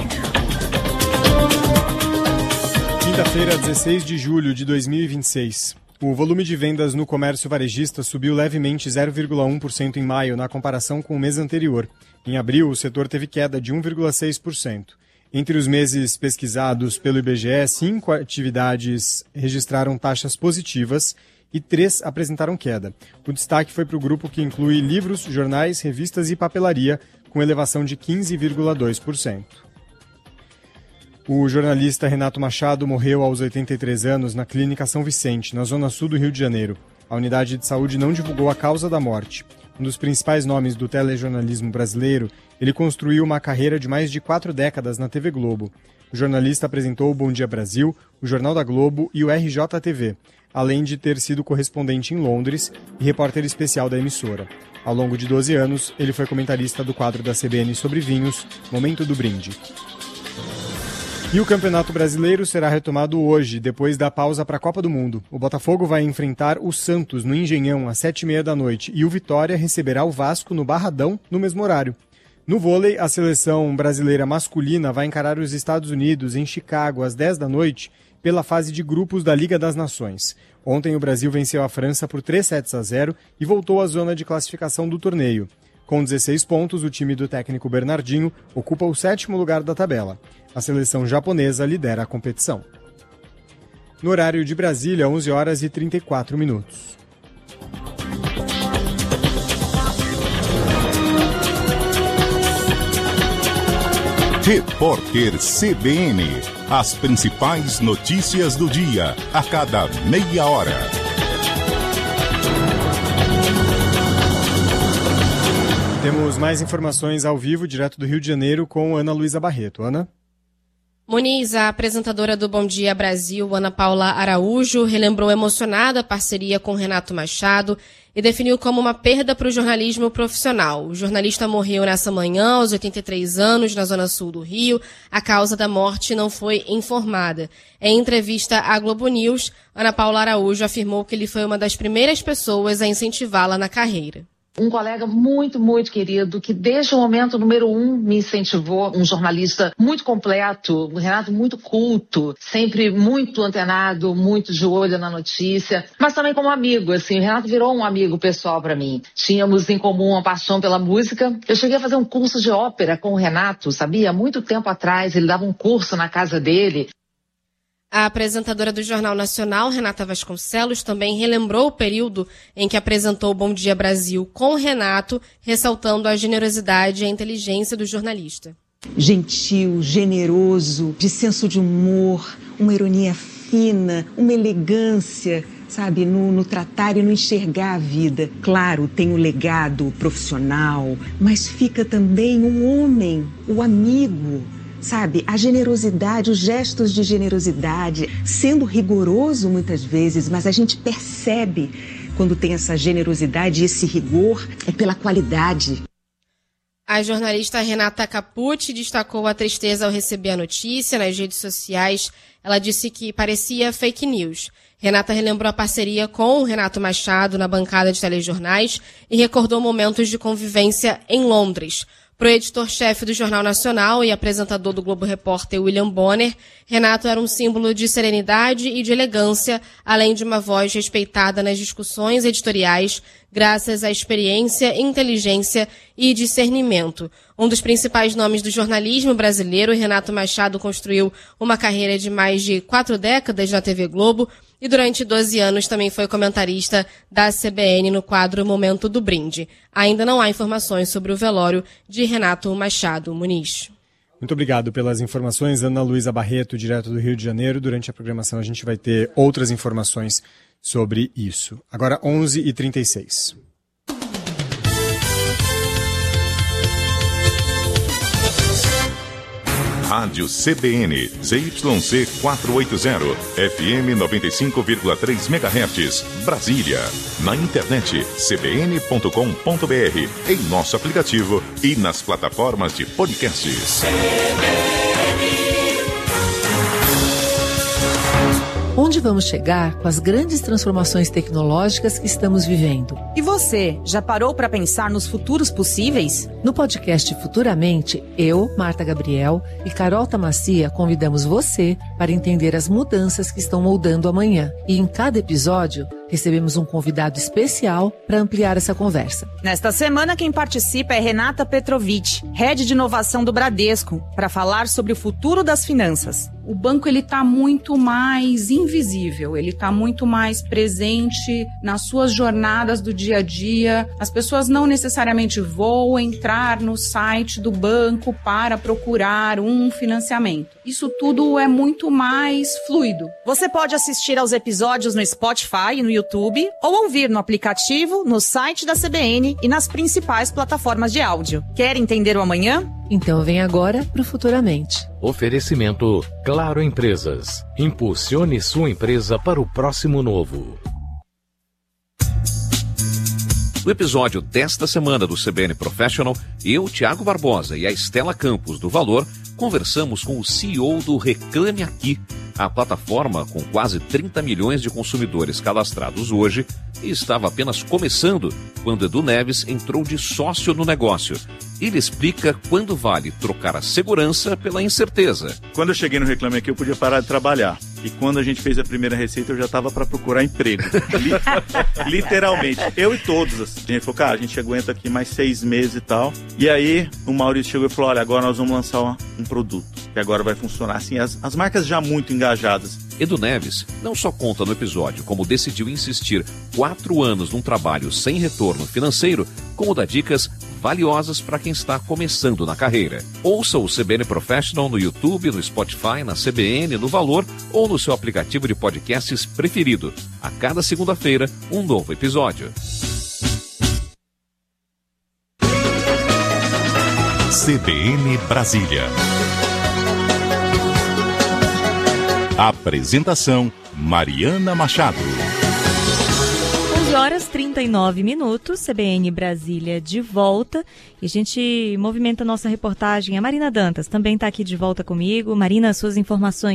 Speaker 1: Quinta-feira, dezesseis de julho de dois mil e vinte e seis. O volume de vendas no comércio varejista subiu levemente zero vírgula um por cento em maio, na comparação com o mês anterior. Em abril, o setor teve queda de um vírgula seis por cento. Entre os meses pesquisados pelo I B G E, cinco atividades registraram taxas positivas e três apresentaram queda. O destaque foi para o grupo que inclui livros, jornais, revistas e papelaria, com elevação de quinze vírgula dois por cento. O jornalista Renato Machado morreu aos oitenta e três anos na Clínica São Vicente, na zona sul do Rio de Janeiro. A unidade de saúde não divulgou a causa da morte. Um dos principais nomes do telejornalismo brasileiro, ele construiu uma carreira de mais de quatro décadas na T V Globo. O jornalista apresentou o Bom Dia Brasil, o Jornal da Globo e o R J T V, além de ter sido correspondente em Londres e repórter especial da emissora. Ao longo de doze anos, ele foi comentarista do quadro da C B N sobre vinhos, Momento do Brinde. E o Campeonato Brasileiro será retomado hoje, depois da pausa para a Copa do Mundo. O Botafogo vai enfrentar o Santos no Engenhão às sete e meia da noite e o Vitória receberá o Vasco no Barradão no mesmo horário. No vôlei, a seleção brasileira masculina vai encarar os Estados Unidos em Chicago às dez da noite pela fase de grupos da Liga das Nações. Ontem o Brasil venceu a França por três sets a zero e voltou à zona de classificação do torneio. Com dezesseis pontos, o time do técnico Bernardinho ocupa o sétimo lugar da tabela. A seleção japonesa lidera a competição. No horário de Brasília, onze horas e trinta e quatro minutos.
Speaker 2: Repórter C B N. As principais notícias do dia, a cada meia hora.
Speaker 1: Temos mais informações ao vivo, direto do Rio de Janeiro, com Ana Luísa Barreto. Ana?
Speaker 15: Muniz, a apresentadora do Bom Dia Brasil, Ana Paula Araújo, relembrou emocionada a parceria com Renato Machado e definiu como uma perda para o jornalismo profissional. O jornalista morreu nessa manhã, aos oitenta e três anos, na zona sul do Rio. A causa da morte não foi informada. Em entrevista à Globo News, Ana Paula Araújo afirmou que ele foi uma das primeiras pessoas a incentivá-la na carreira.
Speaker 16: Um colega muito, muito querido, que desde o momento número um me incentivou, um jornalista muito completo, um Renato muito culto, sempre muito antenado, muito de olho na notícia, mas também como amigo, assim, o Renato virou um amigo pessoal para mim. Tínhamos em comum uma paixão pela música. Eu cheguei a fazer um curso de ópera com o Renato, sabia? Há muito tempo atrás, ele dava um curso na casa dele.
Speaker 15: A apresentadora do Jornal Nacional, Renata Vasconcelos, também relembrou o período em que apresentou o Bom Dia Brasil com o Renato, ressaltando a generosidade e a inteligência do jornalista.
Speaker 17: Gentil, generoso, de senso de humor, uma ironia fina, uma elegância, sabe, no, no tratar e no enxergar a vida. Claro, tem o legado profissional, mas fica também um homem, o amigo. Sabe, a generosidade, os gestos de generosidade, sendo rigoroso muitas vezes, mas a gente percebe quando tem essa generosidade e esse rigor, é pela qualidade.
Speaker 15: A jornalista Renata Capucci destacou a tristeza ao receber a notícia nas redes sociais. Ela disse que parecia fake news. Renata relembrou a parceria com o Renato Machado na bancada de telejornais e recordou momentos de convivência em Londres. Para o editor-chefe do Jornal Nacional e apresentador do Globo Repórter William Bonner, Renato era um símbolo de serenidade e de elegância, além de uma voz respeitada nas discussões editoriais, graças à experiência, inteligência e discernimento. Um dos principais nomes do jornalismo brasileiro, Renato Machado construiu uma carreira de mais de quatro décadas na T V Globo e durante doze anos também foi comentarista da C B N no quadro Momento do Brinde. Ainda não há informações sobre o velório de Renato Machado Muniz.
Speaker 1: Muito obrigado pelas informações, Ana Luísa Barreto, direto do Rio de Janeiro. Durante a programação a gente vai ter outras informações sobre isso. Agora onze e trinta e seis.
Speaker 2: Rádio C B N, Z Y C quatrocentos e oitenta, F M noventa e cinco vírgula três megahertz, Brasília. Na internet, c b n ponto com ponto b r, em nosso aplicativo e nas plataformas de podcasts.
Speaker 18: Onde vamos chegar com as grandes transformações tecnológicas que estamos vivendo?
Speaker 19: E você, já parou para pensar nos futuros possíveis?
Speaker 18: No podcast Futuramente, eu, Marta Gabriel e Carol Tamacia convidamos você para entender as mudanças que estão moldando amanhã. E em cada episódio, recebemos um convidado especial para ampliar essa conversa.
Speaker 19: Nesta semana, quem participa é Renata Petrovic, Head de Inovação do Bradesco, para falar sobre o futuro das finanças.
Speaker 20: O banco ele está muito mais invisível, ele está muito mais presente nas suas jornadas do dia a dia. As pessoas não necessariamente vão entrar no site do banco para procurar um financiamento. Isso tudo é muito mais fluido.
Speaker 19: Você pode assistir aos episódios no Spotify e no YouTube ou ouvir no aplicativo, no site da C B N e nas principais plataformas de áudio. Quer entender o amanhã?
Speaker 18: Então vem agora para o Futuramente.
Speaker 14: Oferecimento Claro Empresas. Impulsione sua empresa para o próximo novo.
Speaker 21: No episódio desta semana do C B N Professional, eu, Tiago Barbosa e a Estela Campos do Valor conversamos com o C E O do Reclame Aqui, a plataforma com quase trinta milhões de consumidores cadastrados hoje e estava apenas começando quando Edu Neves entrou de sócio no negócio. Ele explica quando vale trocar a segurança pela incerteza.
Speaker 22: Quando eu cheguei no Reclame Aqui, eu podia parar de trabalhar. E quando a gente fez a primeira receita, eu já estava para procurar emprego. Literalmente. Eu e todos. Assim. A gente falou, cara, a gente aguenta aqui mais seis meses e tal. E aí, o Maurício chegou e falou, olha, agora nós vamos lançar um produto. Que agora vai funcionar. Assim, as, as marcas já muito engajadas.
Speaker 21: Edu Neves não só conta no episódio como decidiu insistir quatro anos num trabalho sem retorno financeiro, como dá dicas valiosas para quem está começando na carreira. Ouça o C B N Professional no YouTube, no Spotify, na C B N, no Valor ou no seu aplicativo de podcasts preferido. A cada segunda-feira, um novo episódio.
Speaker 2: C B N Brasília. Apresentação Mariana Machado.
Speaker 9: onze horas e trinta e nove minutos, C B N Brasília de volta. E a gente movimenta a nossa reportagem. A Marina Dantas também está aqui de volta comigo. Marina, suas informações.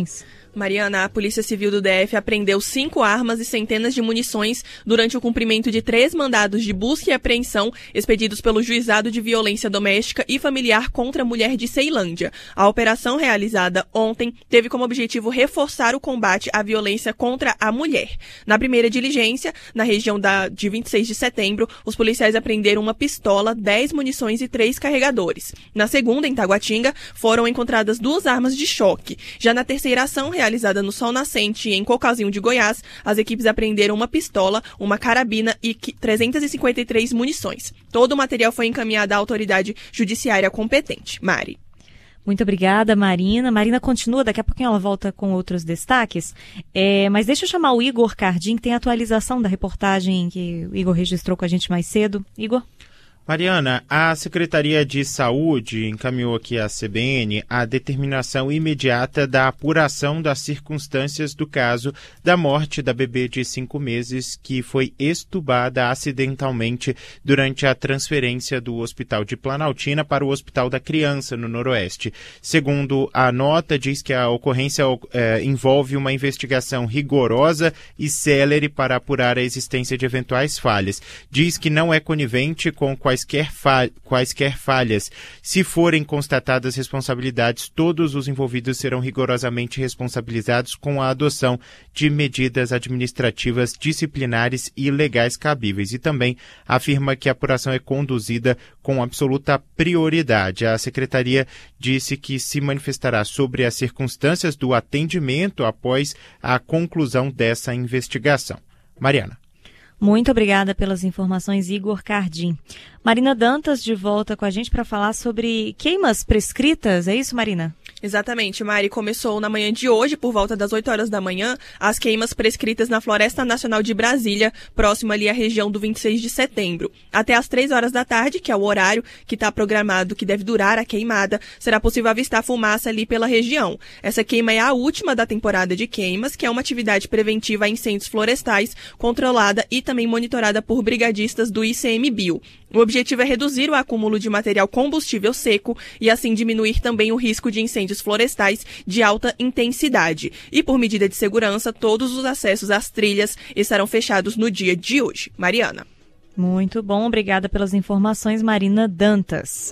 Speaker 12: Mariana, a Polícia Civil do D F apreendeu cinco armas e centenas de munições durante o cumprimento de três mandados de busca e apreensão expedidos pelo Juizado de Violência Doméstica e Familiar contra a Mulher de Ceilândia. A operação realizada ontem teve como objetivo reforçar o combate à violência contra a mulher. Na primeira diligência, na região da, de vinte e seis de setembro, os policiais apreenderam uma pistola, dez munições e três carregadores. Na segunda, em Taguatinga, foram encontradas duas armas de choque. Já na terceira ação, realizada no Sol Nascente, em Cocalzinho de Goiás, as equipes apreenderam uma pistola, uma carabina e trezentas e cinquenta e três munições. Todo o material foi encaminhado à autoridade judiciária competente. Mari.
Speaker 9: Muito obrigada, Marina. Marina continua, daqui a pouquinho ela volta com outros destaques. É, mas deixa eu chamar o Igor Cardim, que tem atualização da reportagem que o Igor registrou com a gente mais cedo. Igor?
Speaker 4: Mariana, a Secretaria de Saúde encaminhou aqui à C B N a determinação imediata da apuração das circunstâncias do caso da morte da bebê de cinco meses que foi estubada acidentalmente durante a transferência do Hospital de Planaltina para o Hospital da Criança, no Noroeste. Segundo a nota, diz que a ocorrência é, envolve uma investigação rigorosa e célere para apurar a existência de eventuais falhas. Diz que não é conivente com quais Quaisquer, fa- quaisquer falhas. Se forem constatadas responsabilidades, todos os envolvidos serão rigorosamente responsabilizados com a adoção de medidas administrativas, disciplinares e legais cabíveis. E também afirma que a apuração é conduzida com absoluta prioridade. A Secretaria disse que se manifestará sobre as circunstâncias do atendimento após a conclusão dessa investigação. Mariana.
Speaker 9: Muito obrigada pelas informações, Igor Cardim. Marina Dantas de volta com a gente para falar sobre queimas prescritas, é isso, Marina?
Speaker 12: Exatamente, Mari. Começou na manhã de hoje, por volta das oito horas da manhã, as queimas prescritas na Floresta Nacional de Brasília, próximo ali à região do vinte e seis de setembro. Até às três horas da tarde, que é o horário que está programado, que deve durar a queimada, será possível avistar fumaça ali pela região. Essa queima é a última da temporada de queimas, que é uma atividade preventiva a incêndios florestais, controlada e também monitorada por brigadistas do I C M B I O. O objetivo é reduzir o acúmulo de material combustível seco e assim diminuir também o risco de incêndios florestais de alta intensidade. E por medida de segurança, todos os acessos às trilhas estarão fechados no dia de hoje. Mariana.
Speaker 9: Muito bom, obrigada pelas informações, Marina Dantas.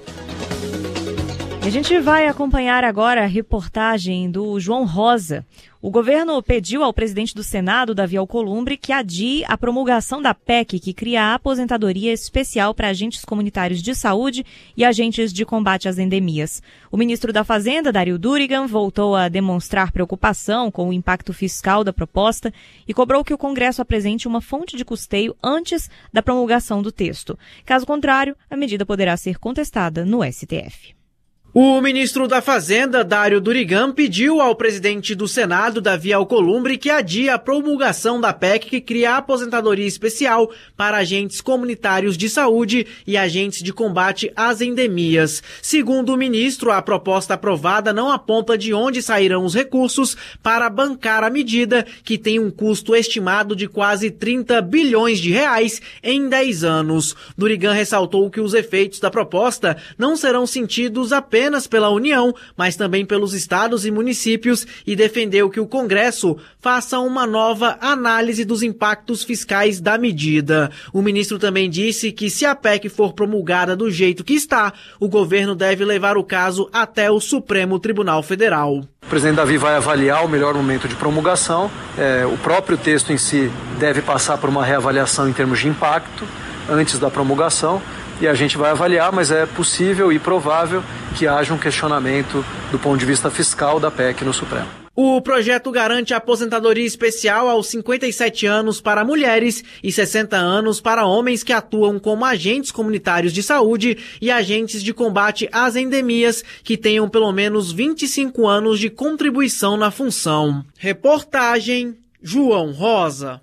Speaker 9: A gente vai acompanhar agora a reportagem do João Rosa. O governo pediu ao presidente do Senado, Davi Alcolumbre, que adie a promulgação da P E C, que cria a aposentadoria especial para agentes comunitários de saúde e agentes de combate às endemias. O ministro da Fazenda, Dario Durigan, voltou a demonstrar preocupação com o impacto fiscal da proposta e cobrou que o Congresso apresente uma fonte de custeio antes da promulgação do texto. Caso contrário, a medida poderá ser contestada no S T F.
Speaker 5: O ministro da Fazenda, Dario Durigan, pediu ao presidente do Senado, Davi Alcolumbre, que adie a promulgação da P E C que cria a aposentadoria especial para agentes comunitários de saúde e agentes de combate às endemias. Segundo o ministro, a proposta aprovada não aponta de onde sairão os recursos para bancar a medida, que tem um custo estimado de quase trinta bilhões de reais em dez anos. Durigan ressaltou que os efeitos da proposta não serão sentidos apenas apenas pela União, mas também pelos estados e municípios e defendeu que o Congresso faça uma nova análise dos impactos fiscais da medida. O ministro também disse que se a P E C for promulgada do jeito que está, o governo deve levar o caso até o Supremo Tribunal Federal.
Speaker 23: O presidente Davi vai avaliar o melhor momento de promulgação. É, o próprio texto em si deve passar por uma reavaliação em termos de impacto antes da promulgação. E a gente vai avaliar, mas é possível e provável que haja um questionamento do ponto de vista fiscal da P E C no Supremo.
Speaker 5: O projeto garante a aposentadoria especial aos cinquenta e sete anos para mulheres e sessenta anos para homens que atuam como agentes comunitários de saúde e agentes de combate às endemias que tenham pelo menos vinte e cinco anos de contribuição na função. Reportagem João Rosa.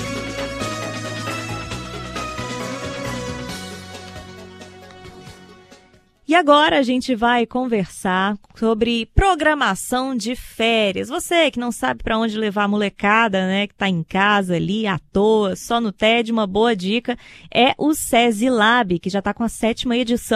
Speaker 9: E agora a gente vai conversar sobre programação de férias. Você que não sabe para onde levar a molecada, né, que está em casa ali à toa, só no tédio, uma boa dica é o SESI Lab, que já está com a sétima edição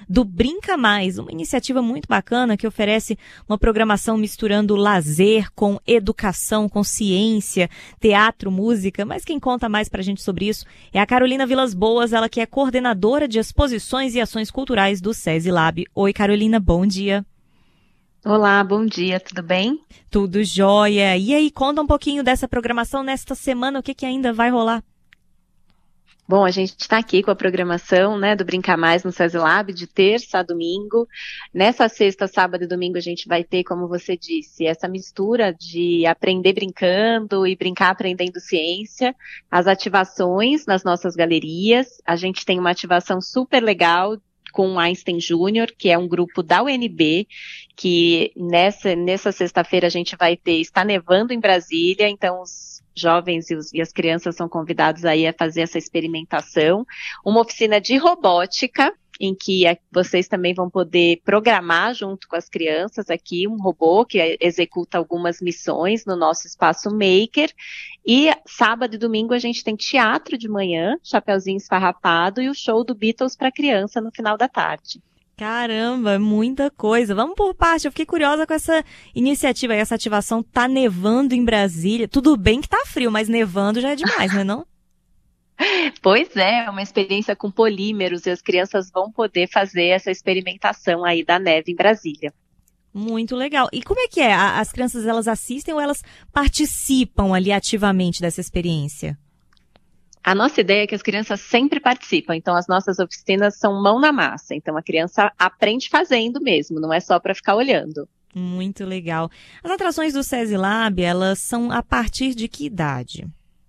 Speaker 9: do Brinca Mais, uma iniciativa muito bacana que oferece uma programação misturando lazer com educação, com ciência, teatro, música. Mas quem conta mais pra gente sobre isso é a Carolina Vilas Boas, ela que é coordenadora de exposições e ações culturais do SESI Lab. Oi, Carolina, bom dia.
Speaker 6: Olá, bom dia, tudo bem?
Speaker 9: Tudo jóia. E aí, conta um pouquinho dessa programação nesta semana, o que, que ainda vai rolar?
Speaker 6: Bom, a gente está aqui com a programação, né, do Brinca Mais no SESI Lab, de terça a domingo. Nessa sexta, sábado e domingo a gente vai ter, como você disse, essa mistura de aprender brincando e brincar aprendendo ciência, as ativações nas nossas galerias. A gente tem uma ativação super legal com o Einstein Júnior, que é um grupo da U N B, que nessa, nessa sexta-feira a gente vai ter, está nevando em Brasília, então os jovens e, os, e as crianças são convidados aí a fazer essa experimentação. Uma oficina de robótica, em que vocês também vão poder programar junto com as crianças aqui um robô que executa algumas missões no nosso espaço Maker. E sábado e domingo a gente tem teatro de manhã, Chapeuzinho Esfarrapado, e o show do Beatles para criança no final da tarde.
Speaker 9: Caramba, muita coisa. Vamos por parte, eu fiquei curiosa com essa iniciativa, essa ativação. Tá nevando em Brasília, tudo bem que tá frio, mas nevando já é demais, não é não?
Speaker 6: Pois é, é uma experiência com polímeros e as crianças vão poder fazer essa experimentação aí da neve em Brasília.
Speaker 9: Muito legal. E como é que é? As crianças, elas assistem ou elas participam ali ativamente dessa experiência?
Speaker 6: A nossa ideia é que as crianças sempre participam, então as nossas oficinas são mão na massa, então a criança aprende fazendo mesmo, não é só para ficar olhando.
Speaker 9: Muito legal. As atrações do SESI Lab, elas são a partir de que idade?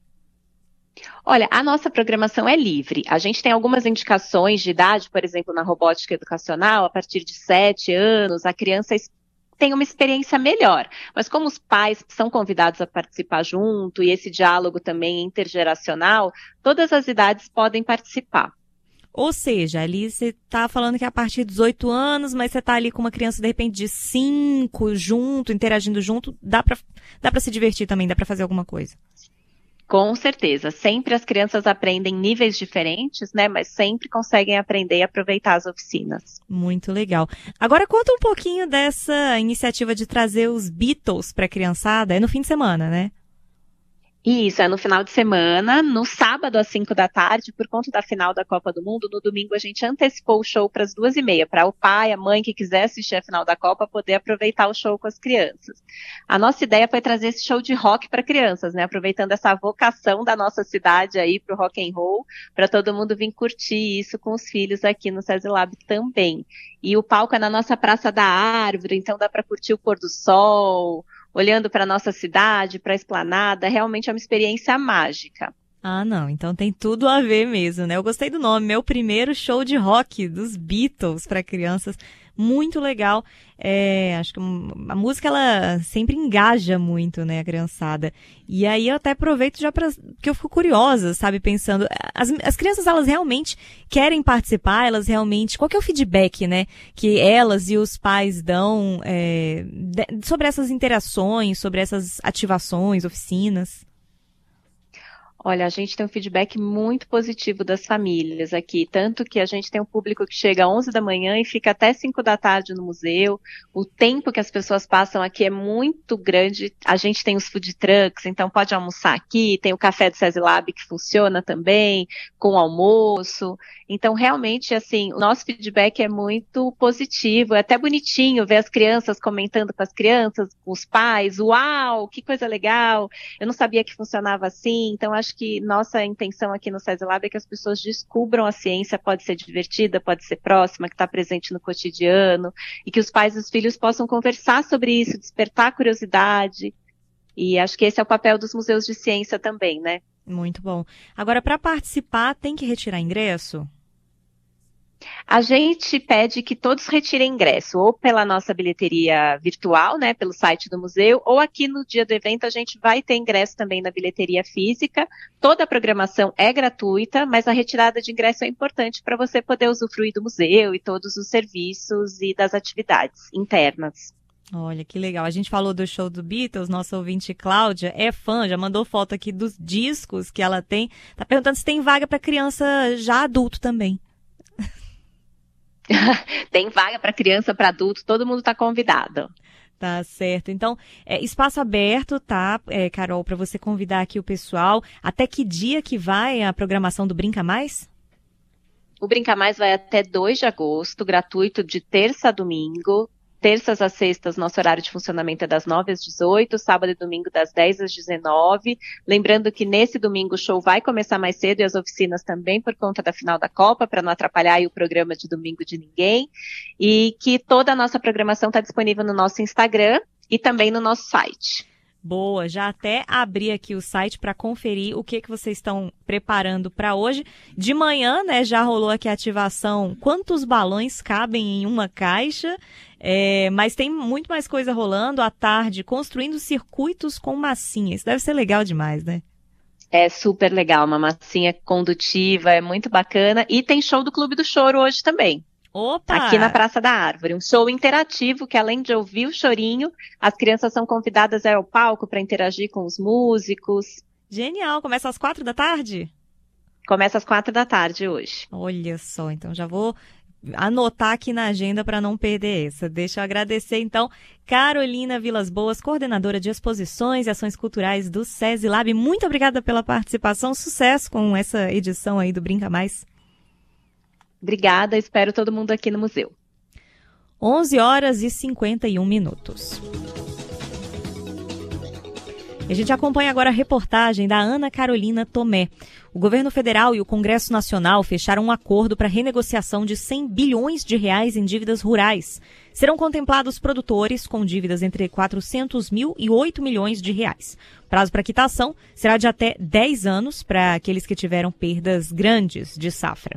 Speaker 6: Olha, a nossa programação é livre. A gente tem algumas indicações de idade, por exemplo, na robótica educacional, a partir de sete anos, a criança tem uma experiência melhor. Mas como os pais são convidados a participar junto, e esse diálogo também é intergeracional, todas as idades podem participar.
Speaker 9: Ou seja, ali você está falando que é a partir dos oito anos, mas você está ali com uma criança, de repente, de cinco, junto, interagindo junto, dá para dá para se divertir também, dá para fazer alguma coisa.
Speaker 6: Com certeza, sempre as crianças aprendem níveis diferentes, né, mas sempre conseguem aprender e aproveitar as oficinas.
Speaker 9: Muito legal. Agora conta um pouquinho dessa iniciativa de trazer os Beatles para a criançada, é no fim de semana, né?
Speaker 6: Isso, é no final de semana, no sábado às cinco da tarde, por conta da final da Copa do Mundo. No domingo a gente antecipou o show para as duas e meia, para o pai, a mãe que quiser assistir a final da Copa poder aproveitar o show com as crianças. A nossa ideia foi trazer esse show de rock para crianças, né, aproveitando essa vocação da nossa cidade aí para o rock and roll, para todo mundo vir curtir isso com os filhos aqui no SESI Lab também. E o palco é na nossa Praça da Árvore, então dá para curtir o pôr do sol, olhando para a nossa cidade, para a esplanada, realmente é uma experiência mágica.
Speaker 9: Ah, não, então tem tudo a ver mesmo, né? Eu gostei do nome, meu primeiro show de rock dos Beatles para crianças, muito legal. É, acho que a música, ela sempre engaja muito, né, a criançada. E aí eu até aproveito já para que eu fico curiosa, sabe, pensando, as, as crianças, elas realmente querem participar, elas realmente, qual que é o feedback, né, que elas e os pais dão é, de, sobre essas interações, sobre essas ativações, oficinas?
Speaker 6: Olha, a gente tem um feedback muito positivo das famílias aqui, tanto que a gente tem um público que chega às onze da manhã e fica até cinco da tarde no museu. O tempo que as pessoas passam aqui é muito grande. A gente tem os food trucks, então pode almoçar aqui, tem o café do SESI Lab que funciona também, com almoço. Então, realmente, assim, o nosso feedback é muito positivo, é até bonitinho ver as crianças comentando com as crianças, com os pais, uau, que coisa legal, eu não sabia que funcionava assim. Então, acho que nossa intenção aqui no SESI Lab é que as pessoas descubram a ciência, pode ser divertida, pode ser próxima, que está presente no cotidiano, e que os pais e os filhos possam conversar sobre isso, despertar curiosidade, e acho que esse é o papel dos museus de ciência também, né?
Speaker 9: Muito bom. Agora, para participar, tem que retirar ingresso?
Speaker 6: A gente pede que todos retirem ingresso, ou pela nossa bilheteria virtual, né, pelo site do museu, ou aqui no dia do evento a gente vai ter ingresso também na bilheteria física. Toda a programação é gratuita, mas a retirada de ingresso é importante para você poder usufruir do museu e todos os serviços e das atividades internas.
Speaker 9: Olha, que legal. A gente falou do show do Beatles, nossa ouvinte Cláudia é fã, já mandou foto aqui dos discos que ela tem. Tá perguntando se tem vaga para criança já adulto também.
Speaker 6: Tem vaga para criança, para adulto, todo mundo está convidado.
Speaker 9: Tá certo. Então, é, espaço aberto, tá, é, Carol, para você convidar aqui o pessoal. Até que dia que vai a programação do Brinca Mais?
Speaker 6: O Brinca Mais vai até dois de agosto, gratuito de terça a domingo. Terças a sextas, nosso horário de funcionamento é das nove às dezoito, sábado e domingo das dez às dezenove. Lembrando que nesse domingo o show vai começar mais cedo e as oficinas também por conta da final da Copa, para não atrapalhar aí o programa de domingo de ninguém. E que toda a nossa programação está disponível no nosso Instagram e também no nosso site.
Speaker 9: Boa, já até abri aqui o site para conferir o que, que vocês estão preparando para hoje. De manhã, né, já rolou aqui a ativação, quantos balões cabem em uma caixa, é, mas tem muito mais coisa rolando à tarde, construindo circuitos com massinha. Isso deve ser legal demais, né?
Speaker 6: É super legal, uma massinha condutiva, é muito bacana. E tem show do Clube do Choro hoje também.
Speaker 9: Opa!
Speaker 6: Aqui na Praça da Árvore, um show interativo que além de ouvir o chorinho, as crianças são convidadas ao palco para interagir com os músicos.
Speaker 9: Genial! Começa às quatro da tarde?
Speaker 6: Começa às quatro da tarde hoje.
Speaker 9: Olha só, então já vou anotar aqui na agenda para não perder essa. Deixa eu agradecer então Carolina Vilas Boas, coordenadora de exposições e ações culturais do SESI Lab. Muito obrigada pela participação, sucesso com essa edição aí do Brinca Mais.
Speaker 6: Obrigada, espero todo mundo aqui no museu.
Speaker 9: onze horas e cinquenta e um minutos. A gente acompanha agora a reportagem da Ana Carolina Tomé. O governo federal e o Congresso Nacional fecharam um acordo para renegociação de cem bilhões de reais em dívidas rurais. Serão contemplados produtores com dívidas entre quatrocentos mil e oito milhões de reais. O prazo para quitação será de até dez anos para aqueles que tiveram perdas grandes de safra.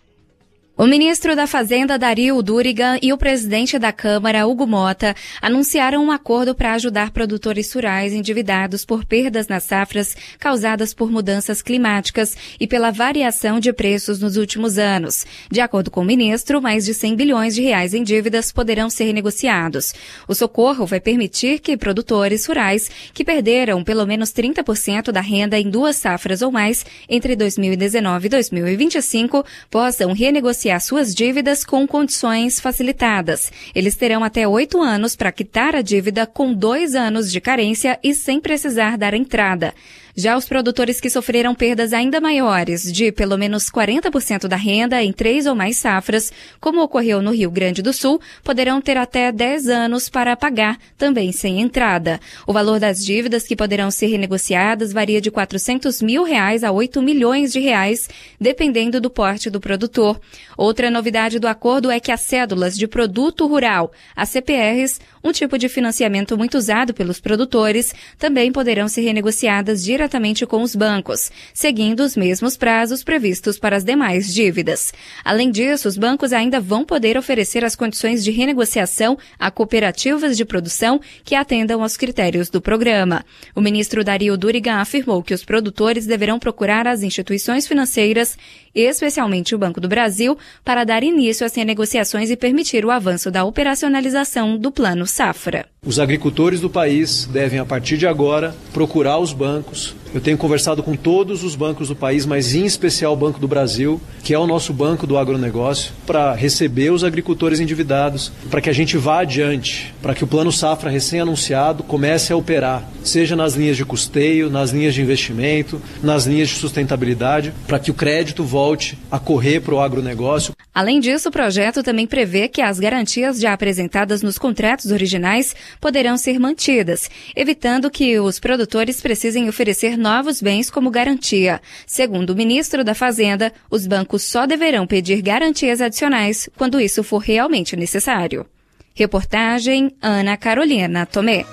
Speaker 3: O ministro da Fazenda, Dario Durigan, e o presidente da Câmara, Hugo Mota, anunciaram um acordo para ajudar produtores rurais endividados por perdas nas safras causadas por mudanças climáticas e pela variação de preços nos últimos anos. De acordo com o ministro, mais de cem bilhões de reais em dívidas poderão ser negociados. O socorro vai permitir que produtores rurais que perderam pelo menos trinta por cento da renda em duas safras ou mais entre dois mil e dezenove e dois mil e vinte e cinco possam renegociar suas dívidas com condições facilitadas. Eles terão até oito anos para quitar a dívida com dois anos de carência e sem precisar dar entrada. Já os produtores que sofreram perdas ainda maiores, de pelo menos quarenta por cento da renda em três ou mais safras, como ocorreu no Rio Grande do Sul, poderão ter até dez anos para pagar, também sem entrada. O valor das dívidas que poderão ser renegociadas varia de quatrocentos mil reais a oito milhões de reais, dependendo do porte do produtor. Outra novidade do acordo é que as cédulas de produto rural, as C P Rs, um tipo de financiamento muito usado pelos produtores, também poderão ser renegociadas diretamente com os bancos, seguindo os mesmos prazos previstos para as demais dívidas. Além disso, os bancos ainda vão poder oferecer as condições de renegociação a cooperativas de produção que atendam aos critérios do programa. O ministro Dario Durigan afirmou que os produtores deverão procurar as instituições financeiras, especialmente o Banco do Brasil, para dar início às renegociações e permitir o avanço da operacionalização do Plano Safra.
Speaker 11: Os agricultores do país devem, a partir de agora, procurar os bancos. Eu tenho conversado com todos os bancos do país, mas em especial o Banco do Brasil, que é o nosso banco do agronegócio, para receber os agricultores endividados, para que a gente vá adiante, para que o Plano Safra recém-anunciado comece a operar, seja nas linhas de custeio, nas linhas de investimento, nas linhas de sustentabilidade, para que o crédito volte a correr para o agronegócio.
Speaker 3: Além disso, o projeto também prevê que as garantias já apresentadas nos contratos originais poderão ser mantidas, evitando que os produtores precisem oferecer novos bens como garantia. Segundo o ministro da Fazenda, os bancos só deverão pedir garantias adicionais quando isso for realmente necessário. Reportagem Ana Carolina Tomé.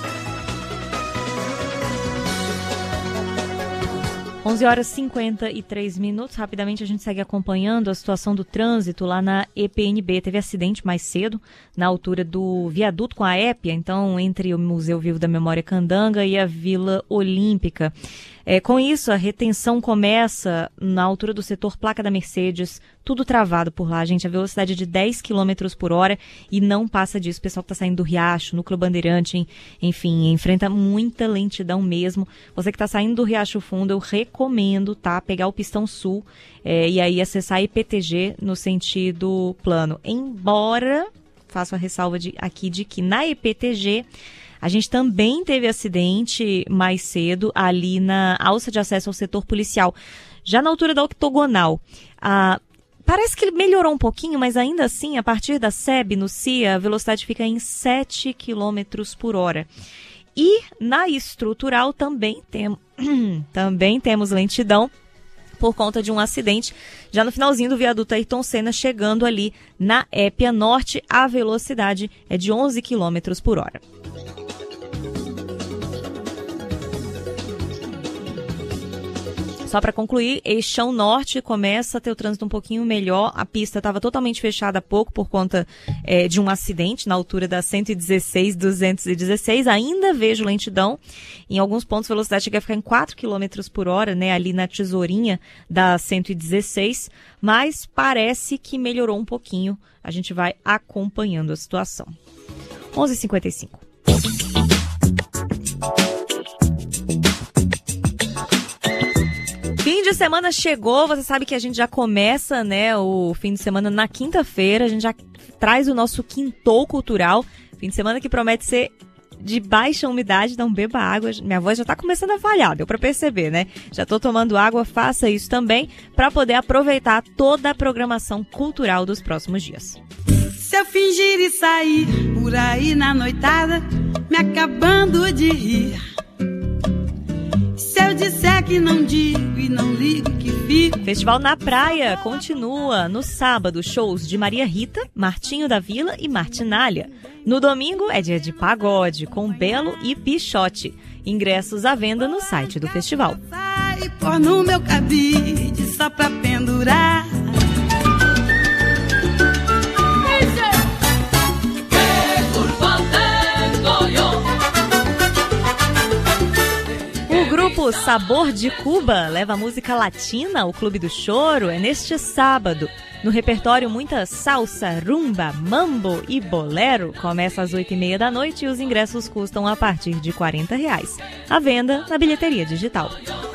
Speaker 9: onze horas e cinquenta e três minutos. Rapidamente a gente segue acompanhando a situação do trânsito lá na E P N B. Teve acidente mais cedo, na altura do viaduto com a Épia, então entre o Museu Vivo da Memória Candanga e a Vila Olímpica. É, com isso, a retenção começa na altura do setor Placa da Mercedes, tudo travado por lá, gente. A velocidade é de dez quilômetros por hora e não passa disso. O pessoal que está saindo do Riacho, Núcleo Bandeirante, enfim, enfrenta muita lentidão mesmo. Você que está saindo do Riacho Fundo, eu recomendo, tá? Pegar o Pistão Sul é, e aí acessar a I P T G no sentido plano. Embora, faço a ressalva de, aqui de que na I P T G... a gente também teve acidente mais cedo ali na alça de acesso ao setor policial, já na altura da octogonal. Ah, parece que melhorou um pouquinho, mas ainda assim, a partir da S E B, no C I A, a velocidade fica em sete quilômetros por hora. E na estrutural também, tem, também temos lentidão por conta de um acidente, já no finalzinho do viaduto Ayrton Senna, chegando ali na Épia Norte, a velocidade é de onze quilômetros por hora. Só para concluir, Eixão Norte começa a ter o trânsito um pouquinho melhor. A pista estava totalmente fechada há pouco por conta é, de um acidente na altura da cento e dezesseis, duzentos e dezesseis. Ainda vejo lentidão. Em alguns pontos a velocidade chega a ficar em quatro quilômetros por hora, né, ali na tesourinha da cento e dezesseis. Mas parece que melhorou um pouquinho. A gente vai acompanhando a situação. onze e cinquenta e cinco. Fim de semana chegou, você sabe que a gente já começa, né, o fim de semana na quinta-feira, a gente já traz o nosso quintou cultural, fim de semana que promete ser de baixa umidade, então beba água, minha voz já tá começando a falhar, deu pra perceber, né? Já tô tomando água, faça isso também, para poder aproveitar toda a programação cultural dos próximos dias.
Speaker 7: Se eu fingir e sair por aí na noitada, me acabando de rir. Se eu disser que não digo e não ligo que fico.
Speaker 9: Festival na Praia continua no sábado, shows de Maria Rita, Martinho da Vila e Martinália. No domingo é dia de pagode com Belo e Pichote. Ingressos à venda no site do festival.
Speaker 7: Sai pôr no meu cabide só pra pendurar.
Speaker 9: O grupo Sabor de Cuba leva a música latina ao Clube do Choro. É neste sábado. No repertório, muita salsa, rumba, mambo e bolero. Começa às oito e meia da noite e os ingressos custam a partir de quarenta reais. À venda na bilheteria digital.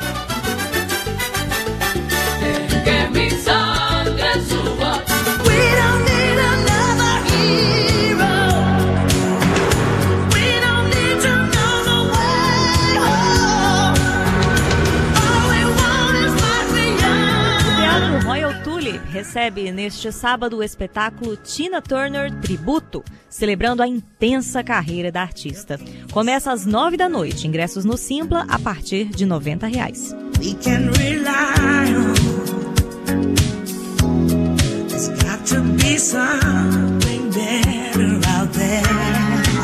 Speaker 9: Recebe neste sábado o espetáculo Tina Turner Tributo, celebrando a intensa carreira da artista. Começa às nove da noite, ingressos no Simpla a partir de noventa reais. We can rely on. There's got to be something better out there.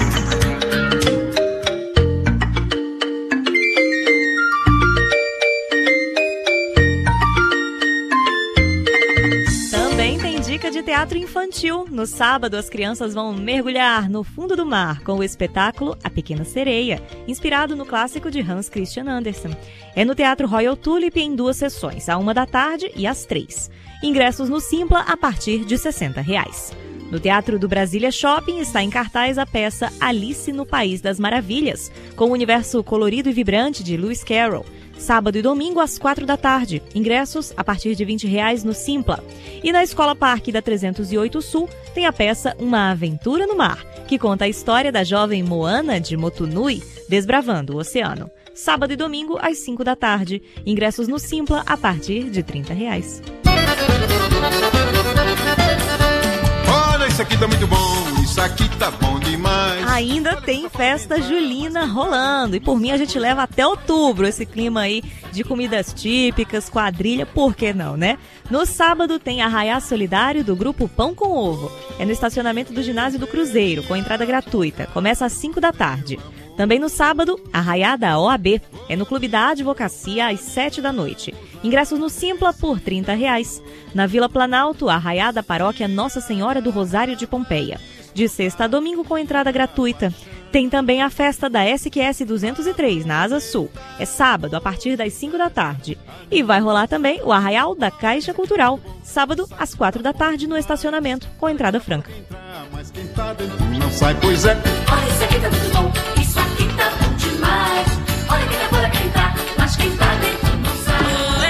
Speaker 9: De teatro infantil. No sábado, as crianças vão mergulhar no fundo do mar com o espetáculo A Pequena Sereia, inspirado no clássico de Hans Christian Andersen. É no Teatro Royal Tulip em duas sessões, à uma da tarde e às três. Ingressos no Simpla a partir de sessenta reais. No Teatro do Brasília Shopping está em cartaz a peça Alice no País das Maravilhas, com o universo colorido e vibrante de Lewis Carroll. Sábado e domingo às quatro da tarde. Ingressos a partir de vinte reais no Simpla. E na Escola Parque da trezentos e oito Sul tem a peça Uma Aventura no Mar, que conta a história da jovem Moana de Motunui desbravando o oceano. Sábado e domingo às cinco da tarde. Ingressos no Simpla a partir de trinta reais.
Speaker 8: Olha, isso aqui tá muito bom, isso aqui tá bom demais.
Speaker 9: Ainda tem festa julina rolando e por mim a gente leva até outubro esse clima aí de comidas típicas, quadrilha, por que não, né? No sábado tem Arraiá Solidário do grupo Pão com Ovo. É no estacionamento do Ginásio do Cruzeiro, com entrada gratuita. Começa às cinco da tarde. Também no sábado, Arraiá da O A B. É no Clube da Advocacia às sete da noite. Ingressos no Simpla por trinta reais. Na Vila Planalto, Arraiá da Paróquia Nossa Senhora do Rosário de Pompeia. De sexta a domingo com entrada gratuita. Tem também a festa da S Q S duzentos e três, na Asa Sul. É sábado, a partir das cinco da tarde. E vai rolar também o Arraial da Caixa Cultural, sábado, às quatro da tarde, no estacionamento, com entrada franca.
Speaker 8: Mas quem tá dentro não sai, pois é.
Speaker 10: Olha, isso aqui tá muito bom, isso aqui tá bom demais. Olha quem tá fora, quem tá, mas quem tá dentro não sai.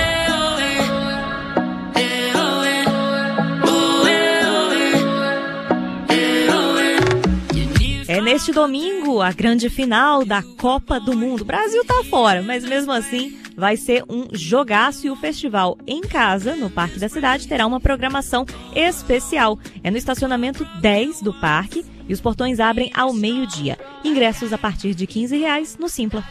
Speaker 9: É neste domingo a grande final da Copa do Mundo. O Brasil tá fora, mas mesmo assim vai ser um jogaço e o festival em casa, no Parque da Cidade, terá uma programação especial. É no estacionamento dez do parque e os portões abrem ao meio-dia. Ingressos a partir de quinze reais no Simpla.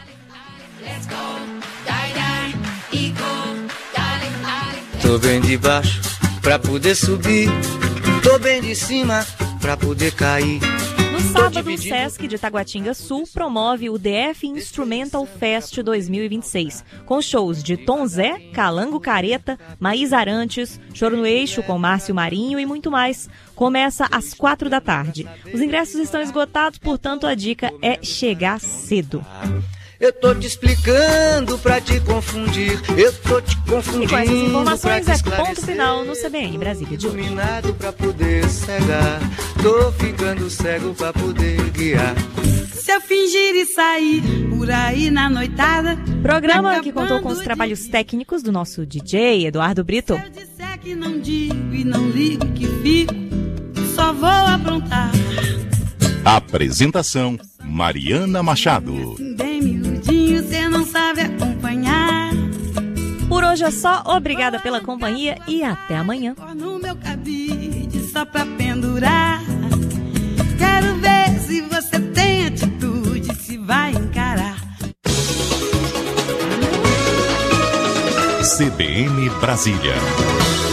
Speaker 13: Tô bem de baixo pra poder subir, tô bem de cima pra poder cair.
Speaker 9: No sábado, o Sesc de Taguatinga Sul promove o D F Instrumental Fest dois mil e vinte e seis, com shows de Tom Zé, Calango Careta, Maís Arantes, Choro no Eixo com Márcio Marinho e muito mais. Começa às quatro da tarde. Os ingressos estão esgotados, portanto a dica é chegar cedo.
Speaker 13: Eu tô te explicando pra te confundir, eu tô te confundindo.
Speaker 9: E com essas informações é ponto final no C B N Brasília de hoje.
Speaker 13: Iluminado pra poder cegar, tô ficando cego pra poder guiar.
Speaker 7: Se eu fingir e sair por aí na noitada.
Speaker 9: Programa que contou com os trabalhos técnicos do nosso D J Eduardo Brito.
Speaker 7: Se eu disser que não digo e não ligo que fico, só vou aprontar.
Speaker 2: Apresentação: Mariana Machado.
Speaker 7: Bem miudinho, cê não sabe acompanhar.
Speaker 9: Por hoje é só, obrigada pela companhia e até amanhã.
Speaker 7: No meu cabide só pra pendurar. Quero ver se você tem atitude, se vai encarar.
Speaker 2: C B N Brasília.